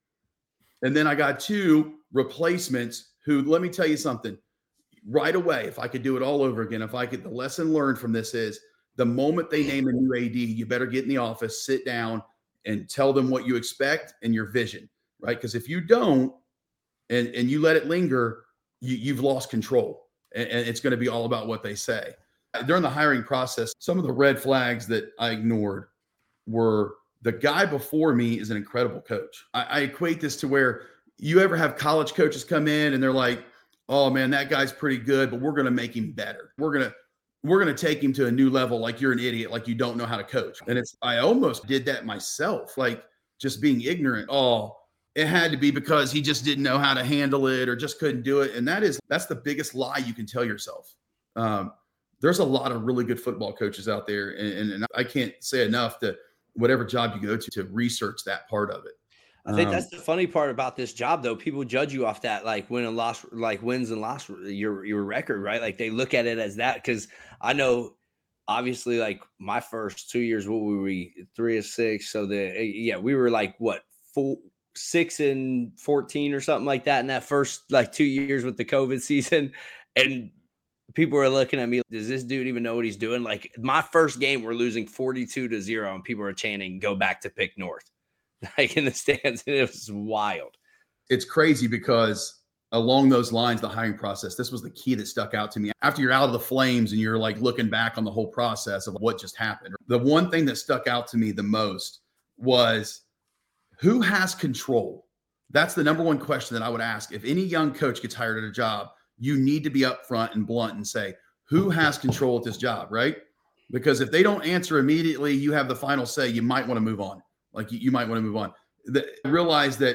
And then I got two replacements who, let me tell you something, right away, if I could do it all over again, if I could, the lesson learned from this is the moment they name a new A D, you better get in the office, sit down and tell them what you expect and your vision, right? Because if you don't, and, and you let it linger, you, you've lost control. And it's going to be all about what they say. During the hiring process, some of the red flags that I ignored were the guy before me is an incredible coach. I, I equate this to where you ever have college coaches come in and they're like, oh man, that guy's pretty good, but we're going to make him better. We're going to, we're going to take him to a new level. Like, you're an idiot. Like, you don't know how to coach. And it's, I almost did that myself. Like, just being ignorant. Oh, it had to be because he just didn't know how to handle it or just couldn't do it. And that is, that's the biggest lie you can tell yourself. Um, there's a lot of really good football coaches out there. And, and I can't say enough that whatever job you go to, to research that part of it. I think Um, that's the funny part about this job, though. People judge you off that, like win and loss, like wins and loss, your, your record, right? Like, they look at it as that. Cause I know, obviously, like my first two years, what were we, three or six? So the, yeah, we were like, what, four, six and fourteen or something like that in that first like two years with the COVID season. And people are looking at me, does this dude even know what he's doing? Like, my first game, we're losing forty-two to zero and people are chanting, go back to Pick North, like in the stands. And it was wild. It's crazy because along those lines, the hiring process, this was the key that stuck out to me. After you're out of the flames and you're like looking back on the whole process of what just happened, the one thing that stuck out to me the most was, who has control? That's the number one question that I would ask. If any young coach gets hired at a job, you need to be upfront and blunt and say, who has control at this job, right? Because if they don't answer immediately, you have the final say. You might want to move on. Like, you, you might want to move on. The, realize that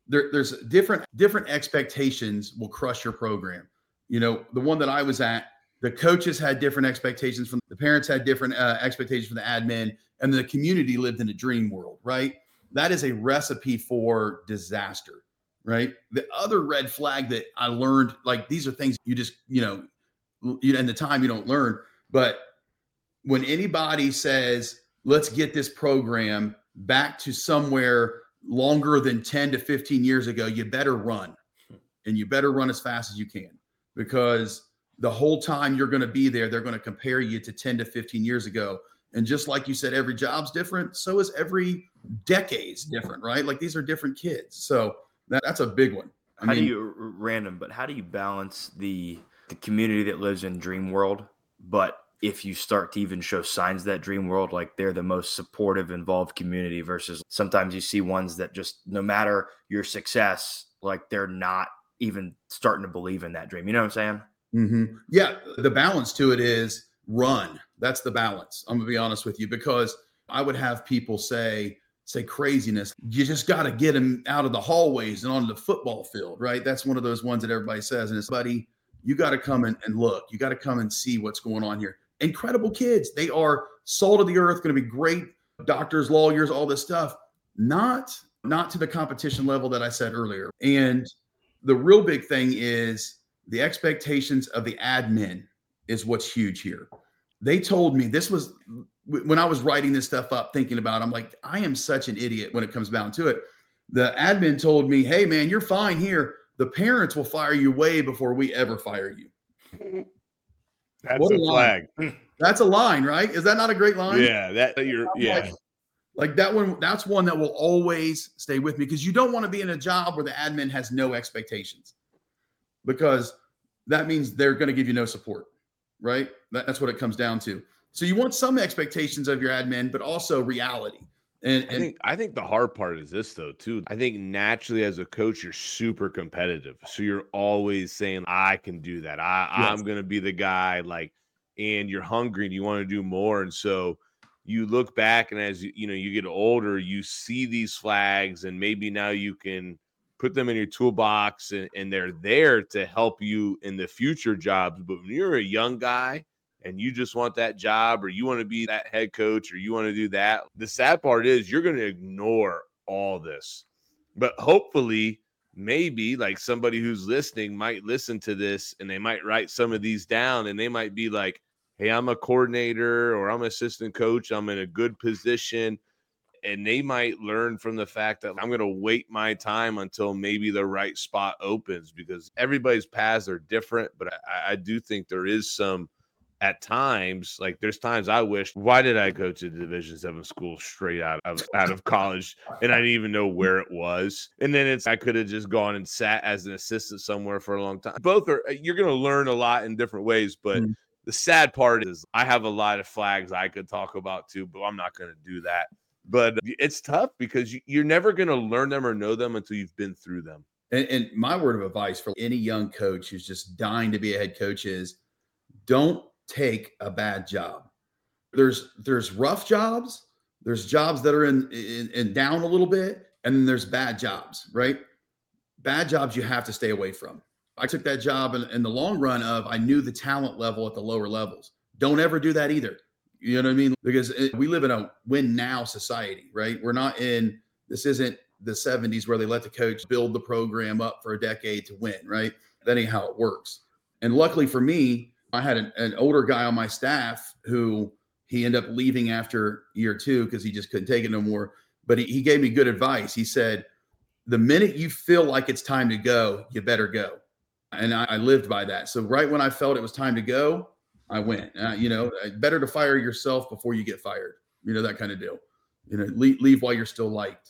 there, there's different different expectations will crush your program. You know, the one that I was at, the coaches had different expectations from the parents, had different uh, expectations from the admin, and the community lived in a dream world, right? That is a recipe for disaster, right? The other red flag that I learned, like these are things you just, you know, you, in the time you don't learn, but when anybody says, let's get this program back to somewhere longer than ten to fifteen years ago, you better run, and you better run as fast as you can, because the whole time you're going to be there, they're going to compare you to ten to fifteen years ago. And just like you said, every job's different. So is every decade's different, right? Like these are different kids. So that, that's a big one. I how mean, do you random, but how do you balance the the community that lives in dream world? But if you start to even show signs of that dream world, like they're the most supportive, involved community, versus sometimes you see ones that just, no matter your success, like they're not even starting to believe in that dream. You know what I'm saying? Mm-hmm. Yeah. The balance to it is run. That's the balance. I'm gonna be honest with you, because I would have people say, say craziness. You just got to get them out of the hallways and onto the football field, right? That's one of those ones that everybody says. And it's, buddy, you got to come in and look, you got to come and see what's going on here. Incredible kids. They are salt of the earth, going to be great doctors, lawyers, all this stuff. Not, not to the competition level that I said earlier. And the real big thing is the expectations of the admin is what's huge here. They told me, this was when I was writing this stuff up, thinking about it, I'm like, I am such an idiot when it comes down to it. The admin told me, hey man, you're fine here. The parents will fire you way before we ever fire you. That's What a, a flag. That's a line, right? Is that not a great line? Yeah, that you're I'm yeah. Like, like that one, that's one that will always stay with me, because you don't want to be in a job where the admin has no expectations, because that means they're going to give you no support, right? That, that's what it comes down to. So you want some expectations of your admin, but also reality. And, and I think I think the hard part is this though too. I think naturally as a coach, you're super competitive. So you're always saying, I can do that. I, Yes. I'm gonna be the guy, like, and you're hungry and you want to do more. And so you look back, and as you, you know, you get older, you see these flags, and maybe now you can put them in your toolbox, and, and they're there to help you in the future jobs. But when you're a young guy and you just want that job, or you want to be that head coach, or you want to do that, the sad part is you're going to ignore all this. But hopefully, maybe like somebody who's listening might listen to this, and they might write some of these down, and they might be like, hey, I'm a coordinator, or I'm an assistant coach, I'm in a good position. And they might learn from the fact that I'm going to wait my time until maybe the right spot opens, because everybody's paths are different. But I, I do think there is some, at times, like there's times I wish, why did I go to Division seven school straight out of out of college, and I didn't even know where it was? And then it's, I could have just gone and sat as an assistant somewhere for a long time. Both are, you're going to learn a lot in different ways, but mm-hmm. the sad part is I have a lot of flags I could talk about too, but I'm not going to do that. But it's tough because you're never going to learn them or know them until you've been through them. And, and my word of advice for any young coach who's just dying to be a head coach is, don't take a bad job. There's there's rough jobs, there's jobs that are in, in, in down a little bit, and then there's bad jobs, right? Bad jobs you have to stay away from. I took that job in, in the long run of, I knew the talent level at the lower levels. Don't ever do that either. You know what I mean? Because it, we live in a win now society, right? We're not in, this isn't the seventies where they let the coach build the program up for a decade to win, right? That ain't how it works. And luckily for me, I had an, an older guy on my staff who he ended up leaving after year two because he just couldn't take it no more. But he, he gave me good advice. He said, the minute you feel like it's time to go, you better go. And I, I lived by that. So right when I felt it was time to go, I went. Uh, you know, better to fire yourself before you get fired. You know, that kind of deal. You know, leave, leave while you're still liked.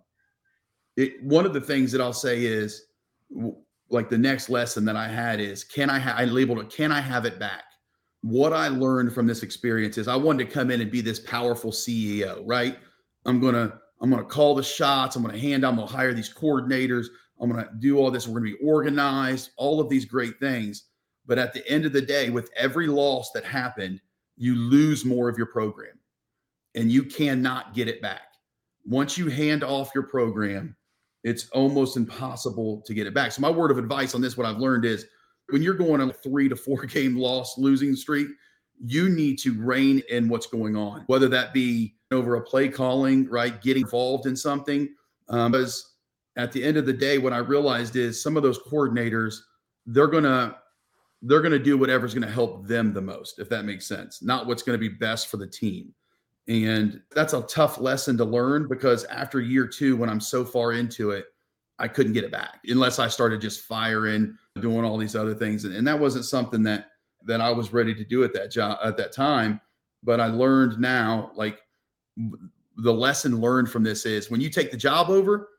It, one of the things that I'll say is, like the next lesson that I had is, can I, ha- I labeled it, can I have it back? What I learned from this experience is I wanted to come in and be this powerful C E O, right? I'm going to, I'm going to call the shots. I'm going to hand, I'm going to hire these coordinators. I'm going to do all this. We're going to be organized, all of these great things. But at the end of the day, with every loss that happened, you lose more of your program and you cannot get it back. Once you hand off your program, it's almost impossible to get it back. So my word of advice on this, what I've learned is when you're going on a three to four game loss losing streak, you need to rein in what's going on, whether that be over a play calling, right? Getting involved in something. Um, because at the end of the day, what I realized is some of those coordinators, they're going to, they're going to do whatever's going to help them the most, if that makes sense, not what's going to be best for the team. And that's a tough lesson to learn because after year two, when I'm so far into it, I couldn't get it back unless I started just firing, doing all these other things. And, and that wasn't something that, that I was ready to do at that job at that time. But I learned now, like the lesson learned from this is when you take the job over,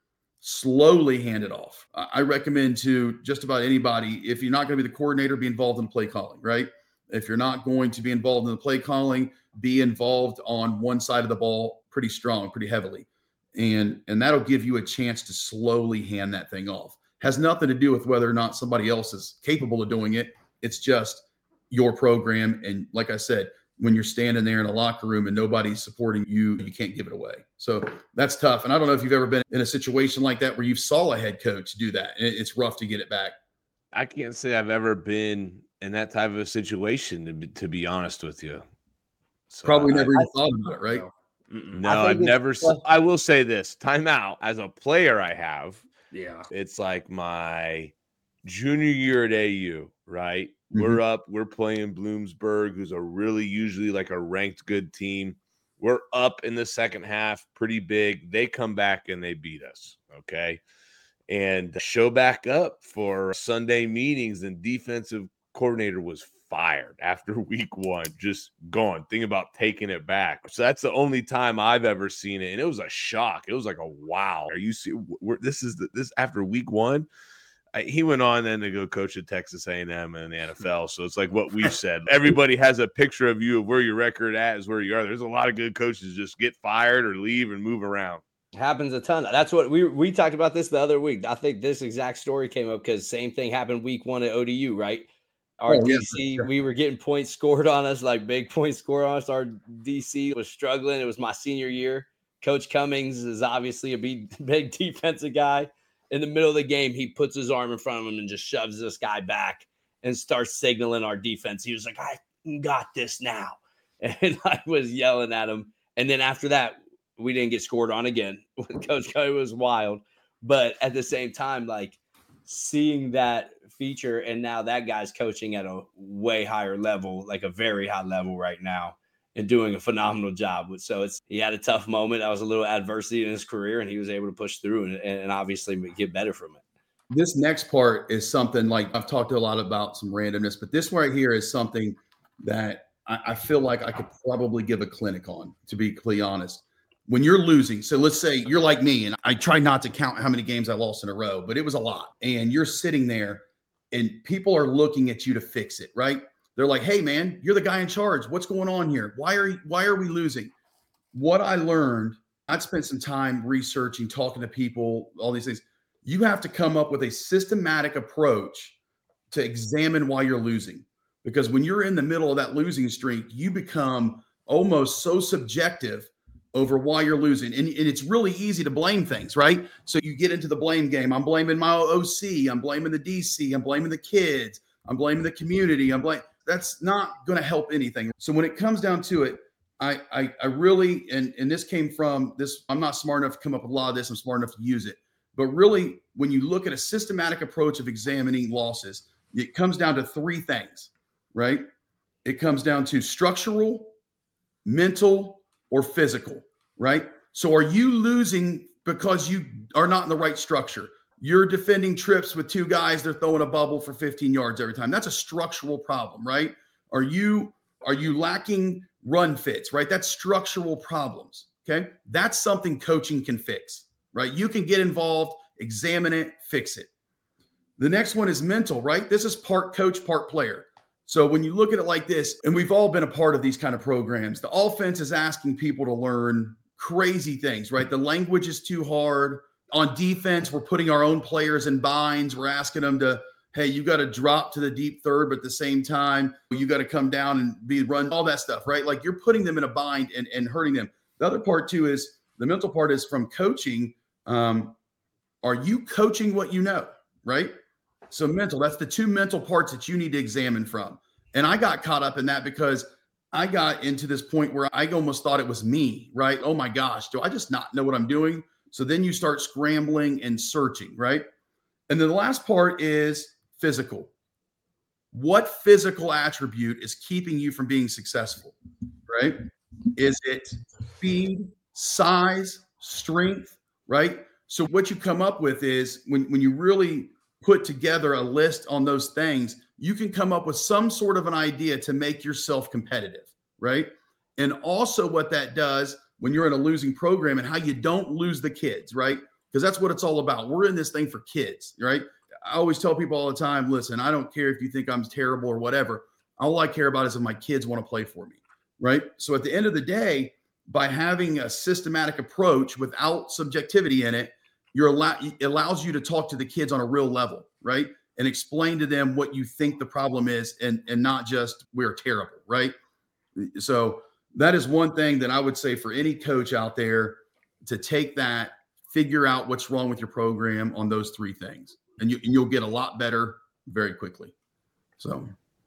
slowly hand it off. I recommend to just about anybody, if you're not going to be the coordinator, be involved in the play calling, right? If you're not going to be involved in the play calling, be involved on one side of the ball pretty strong, pretty heavily. And, and that'll give you a chance to slowly hand that thing off. Has nothing to do with whether or not somebody else is capable of doing it. It's just your program. And like I said, when you're standing there in a locker room and nobody's supporting you, you can't give it away. So that's tough. And I don't know if you've ever been in a situation like that where you saw a head coach do that. And it's rough to get it back. I can't say I've ever been in that type of a situation, to be, to be honest with you. So Probably I, never even I, thought about it, right? No, I've never. I will say this: time out. As a player, I have. Yeah. It's like my junior year at A U, right? Mm-hmm. We're up. We're playing Bloomsburg, who's a really usually like a ranked good team. We're up in the second half, pretty big. They come back and they beat us. Okay. And show back up for Sunday meetings, and defensive coordinator was fired after week one, just gone. Think about taking it back. So that's the only time I've ever seen it, and it was a shock. It was like a wow. Are you see? We're, this is the, this after week one. I, he went on then to go coach at Texas A and M and the N F L. So it's like what we've said. Everybody has a picture of you of where your record at is where you are. There's a lot of good coaches just get fired or leave and move around. Happens a ton. That's what we we talked about this the other week. I think this exact story came up because same thing happened week one at O D U, right? Our oh, D C, yeah, we were getting points scored on us, like big points scored on us. Our D C was struggling. It was my senior year. Coach Cummings is obviously a big, big defensive guy. In the middle of the game, he puts his arm in front of him and just shoves this guy back and starts signaling our defense. He was like, I got this now. And I was yelling at him. And then after that, we didn't get scored on again. Coach Cummings was wild. But at the same time, like seeing that feature, and now that guy's coaching at a way higher level, like a very high level right now, and doing a phenomenal job. So it's he had a tough moment. That was a little adversity in his career, and he was able to push through and, and obviously get better from it. This next part is something like I've talked a lot about some randomness, but this right here is something that I, I feel like I could probably give a clinic on, to be completely honest. When you're losing, so let's say you're like me, and I try not to count how many games I lost in a row, but it was a lot. And you're sitting there and people are looking at you to fix it, right? They're like, hey, man, you're the guy in charge. What's going on here? Why are why are we losing? What I learned, I'd spent some time researching, talking to people, all these things. You have to come up with a systematic approach to examine why you're losing. Because when you're in the middle of that losing streak, you become almost so subjective over why you're losing. And, and it's really easy to blame things, right? So you get into the blame game. I'm blaming my O C. I'm blaming the D C. I'm blaming the kids. I'm blaming the community. I'm blaming. That's not going to help anything. So when it comes down to it, I, I, I really, and, and this came from this, I'm not smart enough to come up with a lot of this. I'm smart enough to use it. But really, when you look at a systematic approach of examining losses, it comes down to three things, right? It comes down to structural, mental, or physical, right? So are you losing because you are not in the right structure? You're defending trips with two guys, they're throwing a bubble for fifteen yards every time. That's a structural problem, right? Are you are you lacking run fits, right? That's structural problems, okay? That's something coaching can fix, right? You can get involved, examine it, fix it. The next one is mental, right? This is part coach, part player. So when you look at it like this, and we've all been a part of these kind of programs, the offense is asking people to learn crazy things, right? The language is too hard. On defense, we're putting our own players in binds. We're asking them to, hey, you got to drop to the deep third, but at the same time, you got to come down and be run, all that stuff, right? Like you're putting them in a bind and, and hurting them. The other part too is the mental part is from coaching. Um, are you coaching what you know, right? So mental, that's the two mental parts that you need to examine from. And I got caught up in that because I got into this point where I almost thought it was me, right? Oh my gosh, do I just not know what I'm doing? So then you start scrambling and searching, right? And then the last part is physical. What physical attribute is keeping you from being successful, right? Is it speed, size, strength, right? So what you come up with is when, when you really put together a list on those things, you can come up with some sort of an idea to make yourself competitive, right? And also what that does when you're in a losing program and how you don't lose the kids, right? Because that's what it's all about. We're in this thing for kids, right? I always tell people all the time, listen, I don't care if you think I'm terrible or whatever. All I care about is if my kids want to play for me, right? So at the end of the day, by having a systematic approach without subjectivity in it, you're allow- it allows you to talk to the kids on a real level, right? And explain to them what you think the problem is and, and not just we're terrible, right? So that is one thing that I would say for any coach out there to take that, figure out what's wrong with your program on those three things. And, you, and you'll get a lot better very quickly. So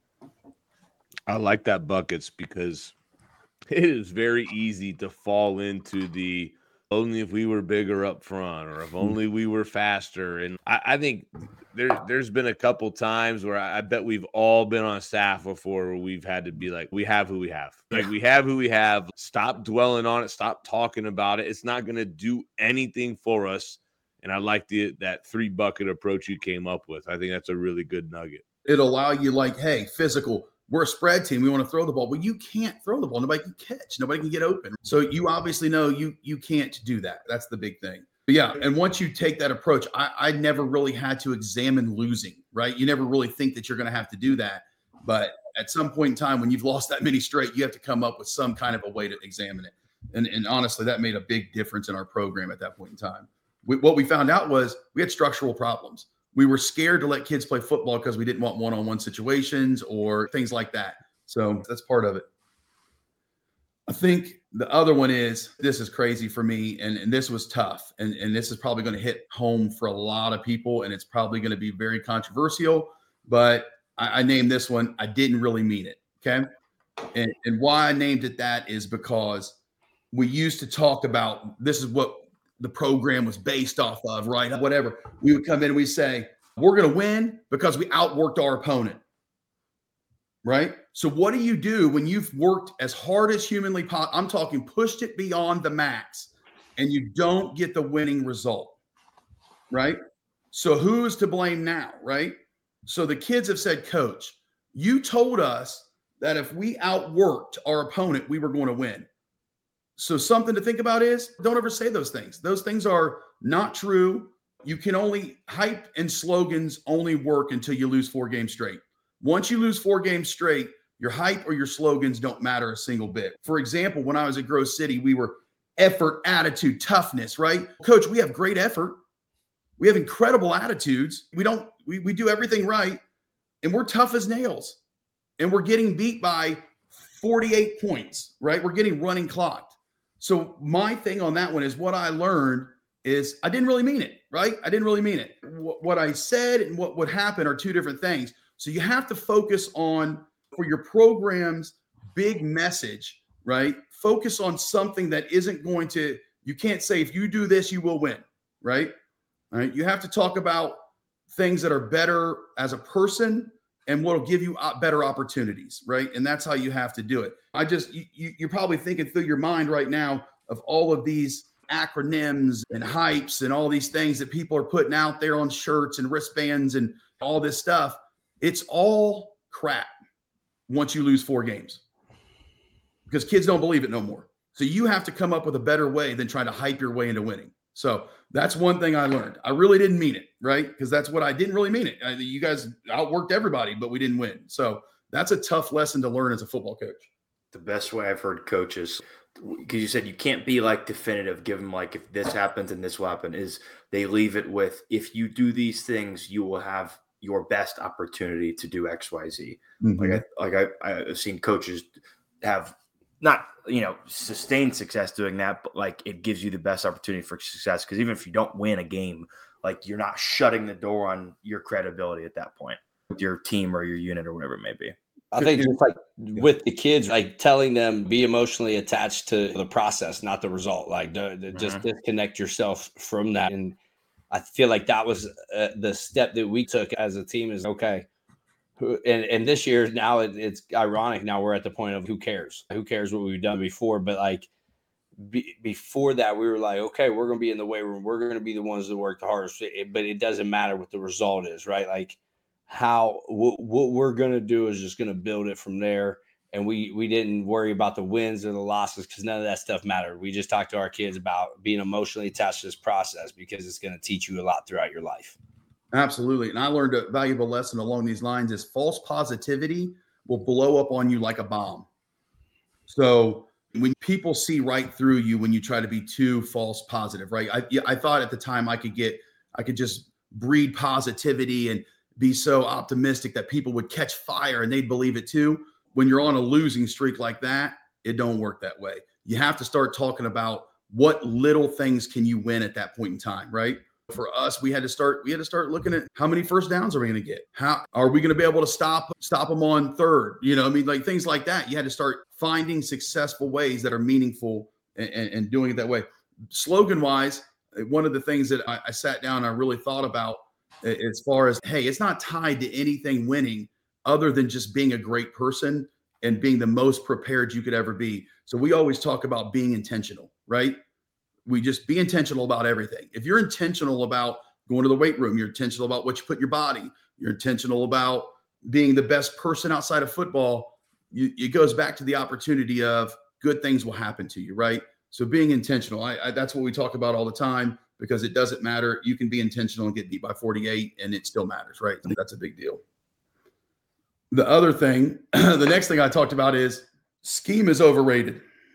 I like that, Buckets, because it is very easy to fall into the only if we were bigger up front or if only we were faster. And I, I think there, there's been a couple times where I, I bet we've all been on staff before where we've had to be like, we have who we have. Like, we have who we have. Stop dwelling on it. Stop talking about it. It's not going to do anything for us. And I like the that three bucket approach you came up with. I think that's a really good nugget. It'll allow you, like, hey, physical, we're a spread team. We want to throw the ball. Well, you can't throw the ball. Nobody can catch. Nobody can get open. So you obviously know you you can't do that. That's the big thing. But yeah, and once you take that approach, I, I never really had to examine losing, right? You never really think that you're going to have to do that. But at some point in time, when you've lost that many straight, you have to come up with some kind of a way to examine it. And, and honestly, that made a big difference in our program at that point in time. We, what we found out was we had structural problems. We were scared to let kids play football because we didn't want one-on-one situations or things like that. So that's part of it. I think the other one is, this is crazy for me, and, and this was tough. And, and this is probably going to hit home for a lot of people, and it's probably going to be very controversial. But I, I named this one, I didn't really mean it, okay? And, and why I named it that is because we used to talk about, this is what the program was based off of, right? Whatever. We would come in and we say, we're going to win because we outworked our opponent, right? So what do you do when you've worked as hard as humanly possible? I'm talking pushed it beyond the max and you don't get the winning result, right? So who's to blame now, right? So the kids have said, Coach, you told us that if we outworked our opponent, we were going to win. So something to think about is don't ever say those things. Those things are not true. You can only hype and slogans only work until you lose four games straight. Once you lose four games straight, your hype or your slogans don't matter a single bit. For example, when I was at Grove City, we were effort, attitude, toughness, right? Coach, we have great effort. We have incredible attitudes. We don't, we, we do everything right. And we're tough as nails. And we're getting beat by forty-eight points, right? We're getting running clocked. So my thing on that one is what I learned is I didn't really mean it, right? I didn't really mean it. What I said and what would happen are two different things. So you have to focus on, for your program's big message, right? Focus on something that isn't going to, you can't say, if you do this, you will win, right? All right. You have to talk about things that are better as a person and what will give you better opportunities, right? And that's how you have to do it. I just, you, you're probably thinking through your mind right now of all of these acronyms and hypes and all these things that people are putting out there on shirts and wristbands and all this stuff. It's all crap once you lose four games because kids don't believe it no more. So you have to come up with a better way than trying to hype your way into winning. So that's one thing I learned. I really didn't mean it, right? Because that's what I didn't really mean it. I, you guys outworked everybody, but we didn't win. So that's a tough lesson to learn as a football coach. The best way I've heard coaches, because you said you can't be like definitive, give them like if this happens and this will happen, is they leave it with, if you do these things, you will have your best opportunity to do X, Y, Z. Mm-hmm. Like I, like I, I've seen coaches have not, you know, sustained success doing that, but like it gives you the best opportunity for success. Because even if you don't win a game like you're not shutting the door on your credibility at that point with your team or your unit or whatever it may be. I think just like with the kids, like telling them be emotionally attached to the process, not the result. Like the, the, just mm-hmm. disconnect yourself from that. And I feel like that was uh, the step that we took as a team is okay. And, and this year now it, it's ironic. Now we're at the point of who cares? Who cares what we've done before? But like be, before that, we were like, okay, we're going to be in the weight room. We're going to be the ones that work the hardest. It, but it doesn't matter what the result is, right? Like how what, what we're going to do is just going to build it from there. And we we didn't worry about the wins or the losses because none of that stuff mattered. We just talked to our kids about being emotionally attached to this process because it's going to teach you a lot throughout your life. Absolutely. And I learned a valuable lesson along these lines is false positivity will blow up on you like a bomb. So when people see right through you, when you try to be too false positive, right? I, I thought at the time I could get, I could just breed positivity and be so optimistic that people would catch fire and they'd believe it too. When you're on a losing streak like that, it don't work that way. You have to start talking about what little things can you win at that point in time, right? For us, we had to start, we had to start looking at how many first downs are we going to get? How are we going to be able to stop, stop them on third? You know, I mean, like things like that. You had to start finding successful ways that are meaningful and, and, and doing it that way. Slogan wise, one of the things that I, I sat down and I really thought about as far as, hey, it's not tied to anything winning other than just being a great person and being the most prepared you could ever be. So we always talk about being intentional, right? We just be intentional about everything. If you're intentional about going to the weight room, you're intentional about what you put in your body, you're intentional about being the best person outside of football, you, it goes back to the opportunity of good things will happen to you, right? So being intentional, I, I, that's what we talk about all the time because it doesn't matter. You can be intentional and get beat by forty-eight and it still matters, right? I think that's a big deal. The other thing, the next thing I talked about is scheme is overrated,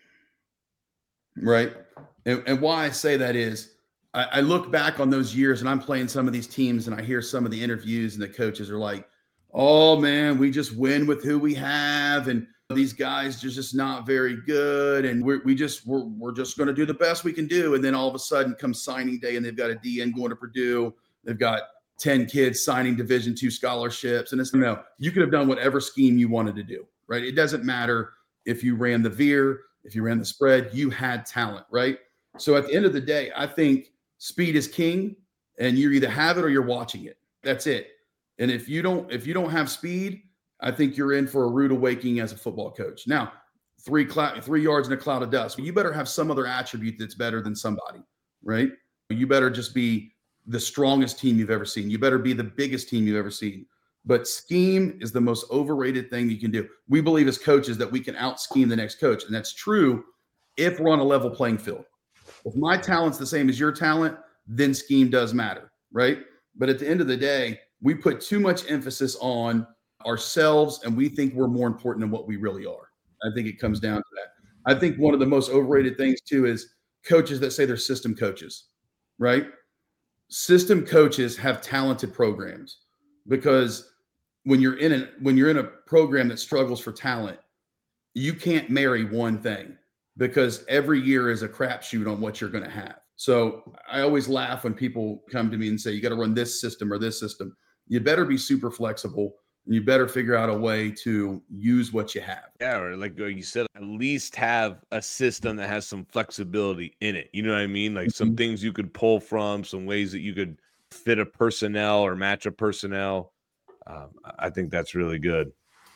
right? And, and why I say that is I, I look back on those years and I'm playing some of these teams and I hear some of the interviews and the coaches are like, oh man, we just win with who we have. And these guys are just not very good. And we're, we just, we're, we're just going to do the best we can do. And then all of a sudden comes signing day and they've got a D N going to Purdue. They've got ten kids signing Division two scholarships. And it's, you know, you could have done whatever scheme you wanted to do, right? It doesn't matter if you ran the veer, if you ran the spread, you had talent, right? So at the end of the day, I think speed is king and you either have it or you're watching it. That's it. And if you don't, if you don't have speed, I think you're in for a rude awakening as a football coach. Now, three cloud, three yards in a cloud of dust. You better have some other attribute that's better than somebody, right? You better just be the strongest team you've ever seen. You better be the biggest team you've ever seen. But scheme is the most overrated thing you can do. We believe as coaches that we can out scheme the next coach. And that's true if we're on a level playing field. If my talent's the same as your talent, then scheme does matter, right? But at the end of the day, we put too much emphasis on ourselves and we think we're more important than what we really are. I think it comes down to that. I think one of the most overrated things too is coaches that say they're system coaches, right? System coaches have talented programs because when you're in a, when you're in a program that struggles for talent, you can't marry one thing because every year is a crapshoot on what you're going to have. So I always laugh when people come to me and say, you got to run this system or this system. You better be super flexible and you better figure out a way to use what you have. Yeah, or like you said, at least have a system that has some flexibility in it. You know what I mean? Like mm-hmm. some things you could pull from, some ways that you could fit a personnel or match a personnel. Um, I think that's really good.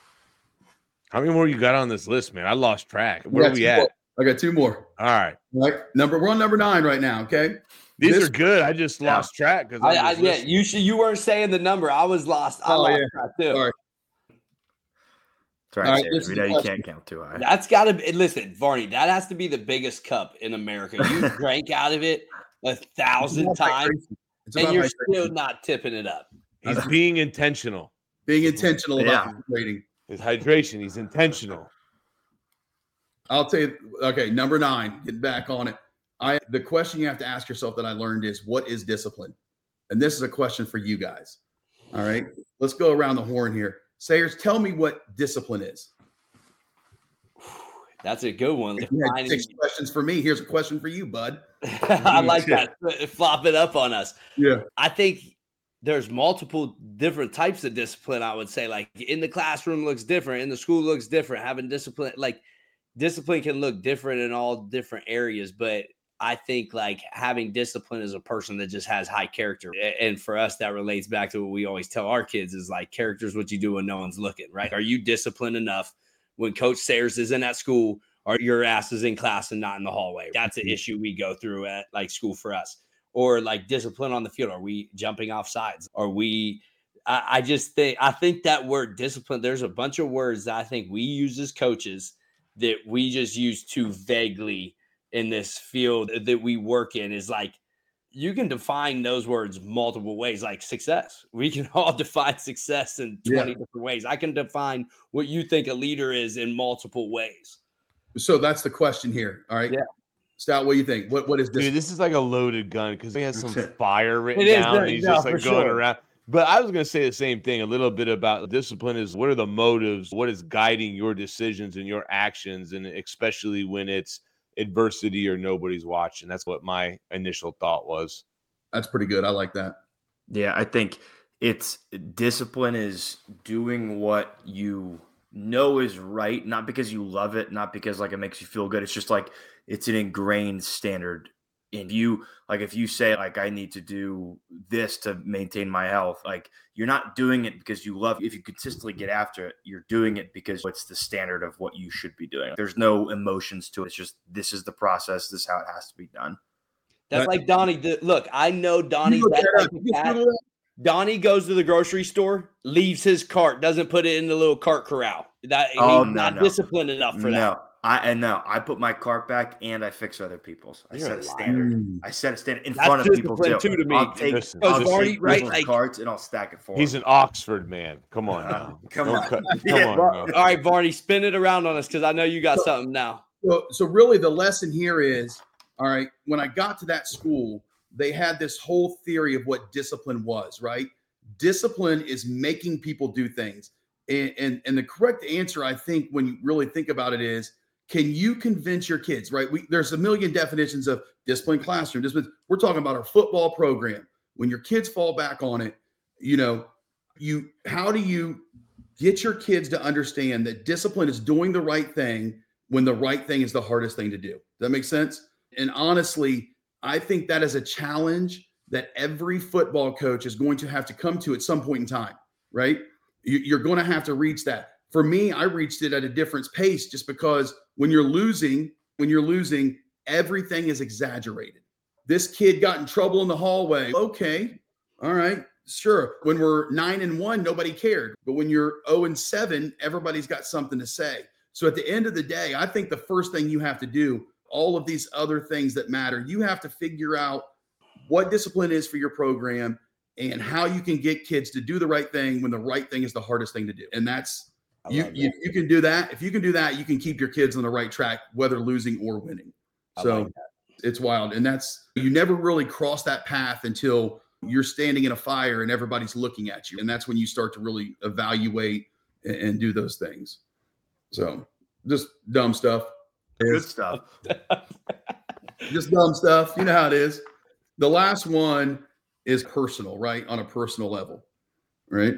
How many more you got on this list, man? I lost track. Where are we at? More. I got two more. All right. All right. Number we're on number nine right now. Okay. These this, are good. I just yeah. lost track because I, I, yeah, you should. You weren't saying the number. I was lost. I oh, lost yeah. track too. Sorry. That's right. Right, we know you can't count too high. That's got to be. Listen, Varney, that has to be the biggest cup in America. You drank out of it a thousand times, and you're still not tipping it up. He's being intentional. Being intentional about yeah. hydrating. His hydration. He's intentional. I'll tell you. Okay, number nine. Get back on it. I the question you have to ask yourself that I learned is, what is discipline? And this is a question for you guys. All right, let's go around the horn here. Sayers, tell me what discipline is. That's a good one. If you had six questions for me, here's a question for you, bud. I like that. Flop it up on us. Yeah. I think there's multiple different types of discipline, I would say. Like in the classroom looks different, in the school looks different. Having discipline, like discipline can look different in all different areas, but I think like having discipline as a person that just has high character. And for us, that relates back to what we always tell our kids is like character is what you do when no one's looking, right? Are you disciplined enough when Coach Sayers is in at school or your ass is in class and not in the hallway? That's an issue we go through at like school for us. Or like discipline on the field. Are we jumping off sides? Are we, I, I just think, I think that word discipline, there's a bunch of words that I think we use as coaches that we just use too vaguely in this field that we work in. Is like, you can define those words multiple ways, like success. We can all define success in twenty yeah. different ways. I can define what you think a leader is in multiple ways. So that's the question here. All right. Yeah. Stout, what do you think? What What is this? Dude, this is like a loaded gun because he has some fire written it down. Is, and he's no, just like going sure. around. But I was going to say the same thing a little bit about discipline is what are the motives? What is guiding your decisions and your actions? And especially when it's adversity or nobody's watching. That's what my initial thought was. That's pretty good. I like that. Yeah, I think it's discipline is doing what you know is right, not because you love it, not because like it makes you feel good. It's just like it's an ingrained standard in you. Like if you say like I need to do this to maintain my health, like you're not doing it because you love it. If you consistently get after it, you're doing it because it's the standard of what you should be doing. There's no emotions to it. It's just this is the process. This is how it has to be done. That's like Donnie. The, look, I know Donnie's that type of cat. Donnie goes to the grocery store, leaves his cart, doesn't put it in the little cart corral. That oh, he's no, not no. disciplined enough for no. that. I and no, I put my cart back and I fix other people's. I You're set a a standard. Mm. I set a standard in That's front of people too. too to me. I'll take, Listen, I'll listen, take right? people's Like- carts and I'll stack it for He's them. an Oxford man. Come on now. Come Don't on. cut- Come Yeah. on. now. All right, Barney, spin it around on us because I know you got something now. So, so really the lesson here is, all right, when I got to that school, they had this whole theory of what discipline was, right? Discipline is making people do things. And, and, and the correct answer, I think, when you really think about it is, can you convince your kids, right? We, there's a million definitions of discipline classroom. Discipline. We're talking about our football program. When your kids fall back on it, you know, you how do you get your kids to understand that discipline is doing the right thing when the right thing is the hardest thing to do? Does that make sense? And honestly, I think that is a challenge that every football coach is going to have to come to at some point in time, right? You're going to have to reach that. For me, I reached it at a different pace just because when you're losing, when you're losing, everything is exaggerated. This kid got in trouble in the hallway. Okay. All right. Sure. When we're nine and one, nobody cared. But when you're oh and seven, everybody's got something to say. So at the end of the day, I think the first thing you have to do, all of these other things that matter, you have to figure out what discipline is for your program and how you can get kids to do the right thing when the right thing is the hardest thing to do. And that's, you, that. you you can do that. If you can do that, you can keep your kids on the right track, whether losing or winning. I So like it's wild. And that's, you never really cross that path until you're standing in a fire and everybody's looking at you. And that's when you start to really evaluate and, and do those things. So just dumb stuff. Good stuff. Just dumb stuff. You know how it is. The last one is personal, right? On a personal level, right?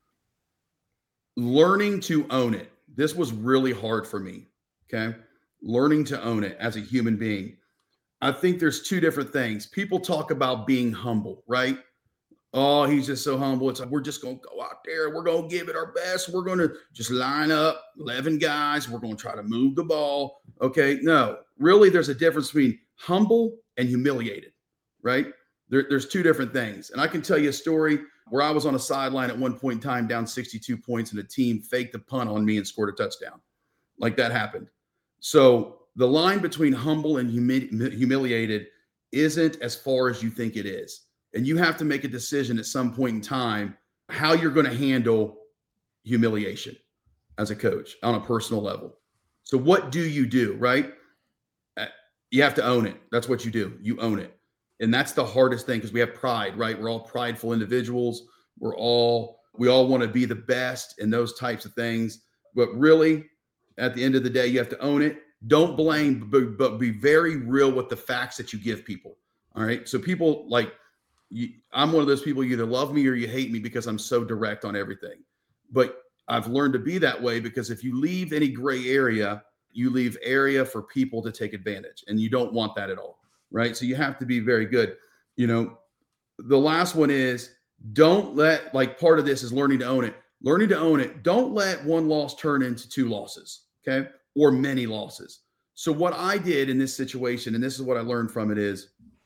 Learning to own it. This was really hard for me. Okay. Learning to own it as a human being. I think there's two different things. People talk about being humble, right? Oh, he's just so humble. It's like, we're just going to go out there. We're going to give it our best. We're going to just line up eleven guys. We're going to try to move the ball. Okay. No, really, there's a difference between humble and humiliated, right? There, there's two different things. And I can tell you a story where I was on a sideline at one point in time, down sixty-two points, and a team faked a punt on me and scored a touchdown. Like that happened. So the line between humble and humi- humiliated isn't as far as you think it is. And you have to make a decision at some point in time how you're going to handle humiliation as a coach on a personal level. So what do you do, right? You have to own it. That's what you do. You own it. And that's the hardest thing because we have pride, right? We're all prideful individuals. We're all, we all want to be the best and those types of things. But really, at the end of the day, you have to own it. Don't blame, but, but be very real with the facts that you give people. All right. So people like, you, I'm one of those people, you either love me or you hate me because I'm so direct on everything. But I've learned to be that way because if you leave any gray area, you leave area for people to take advantage, and you don't want that at all. Right. So you have to be very good. You know, the last one is don't let, like, part of this is learning to own it, learning to own it. Don't let one loss turn into two losses. Okay. Or many losses. So what I did in this situation, and this is what I learned from it is,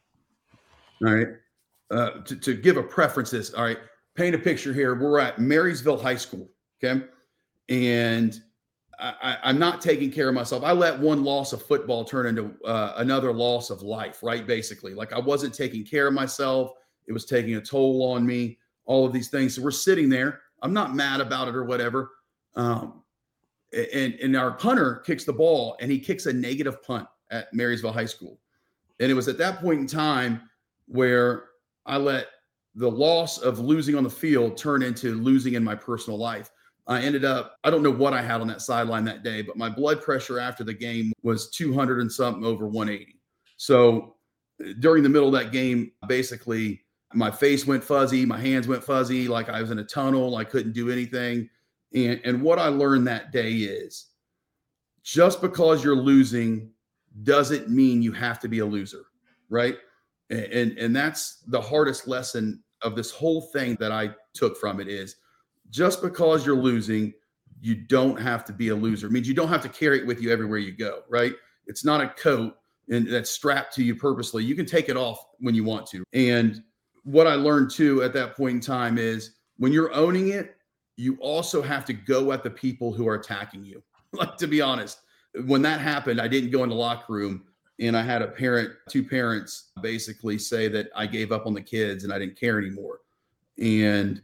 all right, uh, to, to give a preference this, all right, paint a picture here. We're at Marysville High School. Okay. And I, I, I'm not taking care of myself. I let one loss of football turn into uh, another loss of life, right? Basically, like I wasn't taking care of myself. It was taking a toll on me, all of these things. So we're sitting there. I'm not mad about it or whatever. Um, and, and our punter kicks the ball, and he kicks a negative punt at Marysville High School. And it was at that point in time where I let the loss of losing on the field turn into losing in my personal life. I ended up, I don't know what I had on that sideline that day, but my blood pressure after the game was two hundred and something over one eighty. So during the middle of that game, basically my face went fuzzy, my hands went fuzzy, like I was in a tunnel, I couldn't do anything. And, and what I learned that day is just because you're losing doesn't mean you have to be a loser, right? And, and, and that's the hardest lesson of this whole thing that I took from it is just because you're losing, you don't have to be a loser. It means you don't have to carry it with you everywhere you go, right? It's not a coat and that's strapped to you purposely. You can take it off when you want to. And what I learned too at that point in time is when you're owning it, you also have to go at the people who are attacking you. Like, to be honest, when that happened, I didn't go in the locker room, and I had a parent, two parents basically say that I gave up on the kids and I didn't care anymore. And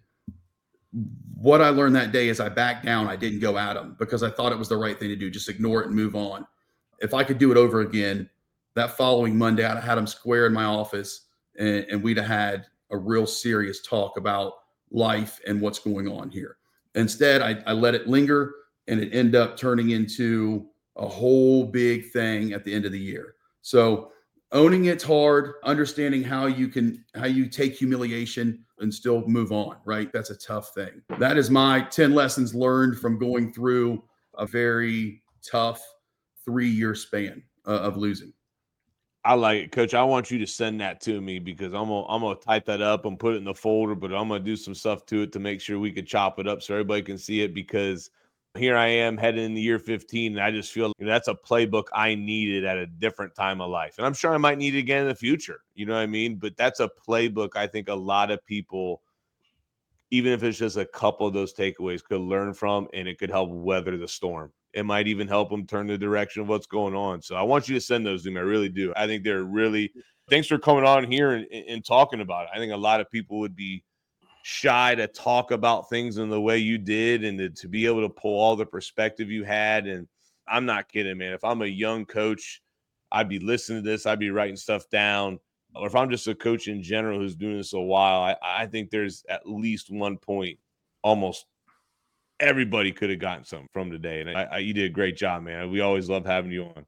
what I learned that day is I backed down. I didn't go at them because I thought it was the right thing to do. Just ignore it and move on. If I could do it over again, that following Monday, I'd have had them square in my office, and, and we'd have had a real serious talk about life and what's going on here. Instead, I, I let it linger, and it ended up turning into a whole big thing at the end of the year. So owning it's hard, understanding how you can, how you take humiliation and still move on, right? That's a tough thing. That is my ten lessons learned from going through a very tough three-year span uh, of losing. I like it, Coach. I want you to send that to me because I'm gonna I'm gonna type that up and put it in the folder, but I'm gonna do some stuff to it to make sure we could chop it up so everybody can see it, because here I am heading into year fifteen, and I just feel like that's a playbook I needed at a different time of life. And I'm sure I might need it again in the future. You know what I mean? But that's a playbook I think a lot of people, even if it's just a couple of those takeaways, could learn from, and it could help weather the storm. It might even help them turn the direction of what's going on. So I want you to send those to me. I really do. I think they're really – thanks for coming on here and, and talking about it. I think a lot of people would be shy to talk about things in the way you did, and to, to be able to pull all the perspective you had. And I'm not kidding, man. If I'm a young coach, I'd be listening to this. I'd be writing stuff down. Or if I'm just a coach in general who's doing this a while, I, I think there's at least one point almost everybody could have gotten something from today. And I, I, you did a great job, man. We always love having you on.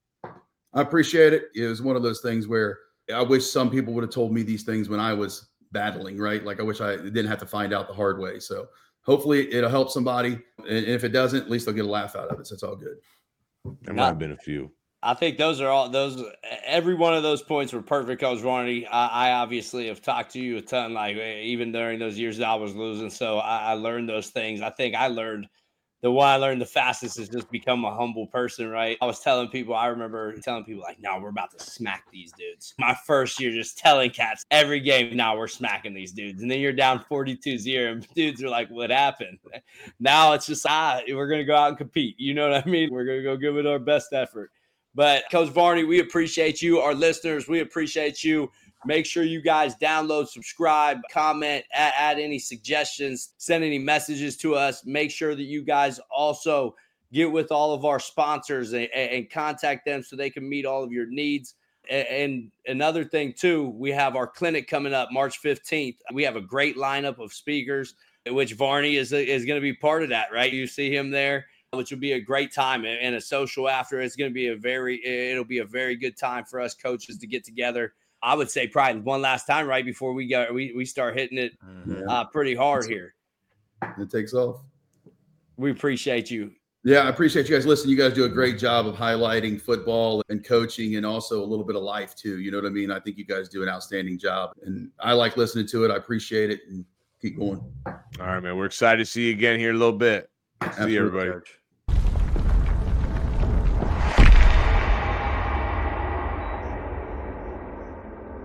I appreciate it. It was one of those things where I wish some people would have told me these things when I was battling, right? Like I wish I didn't have to find out the hard way. So hopefully it'll help somebody. And if it doesn't, at least they'll get a laugh out of it. So it's all good. There might have been a few. I think those are all those. Every one of those points were perfect, Coach Varney. I, I obviously have talked to you a ton, like even during those years that I was losing. So I, I learned those things. I think I learned the one I learned the fastest is just become a humble person, right? I was telling people, I remember telling people like, no, we're about to smack these dudes. My first year just telling cats every game, now we're smacking these dudes. And then you're down forty-two zero and dudes are like, what happened? Now it's just, ah, we're going to go out and compete. You know what I mean? We're going to go give it our best effort. But Coach Varney, we appreciate you. Our listeners, we appreciate you. Make sure you guys download, subscribe, comment, add, add any suggestions, send any messages to us. Make sure that you guys also get with all of our sponsors and, and contact them so they can meet all of your needs. And, and another thing, too, we have our clinic coming up March fifteenth. We have a great lineup of speakers, which Varney is, is going to be part of that, right? You see him there. which will be a great time, and a social after. It's going to be a very, it'll be a very good time for us coaches to get together. I would say probably one last time right before we go, we, we start hitting it uh, pretty hard here. It takes off. We appreciate you. Yeah, I appreciate you guys. Listen, you guys do a great job of highlighting football and coaching and also a little bit of life too. You know what I mean? I think you guys do an outstanding job, and I like listening to it. I appreciate it, and keep going. All right, man. We're excited to see you again here in a little bit. Absolutely. See you, everybody. Coach.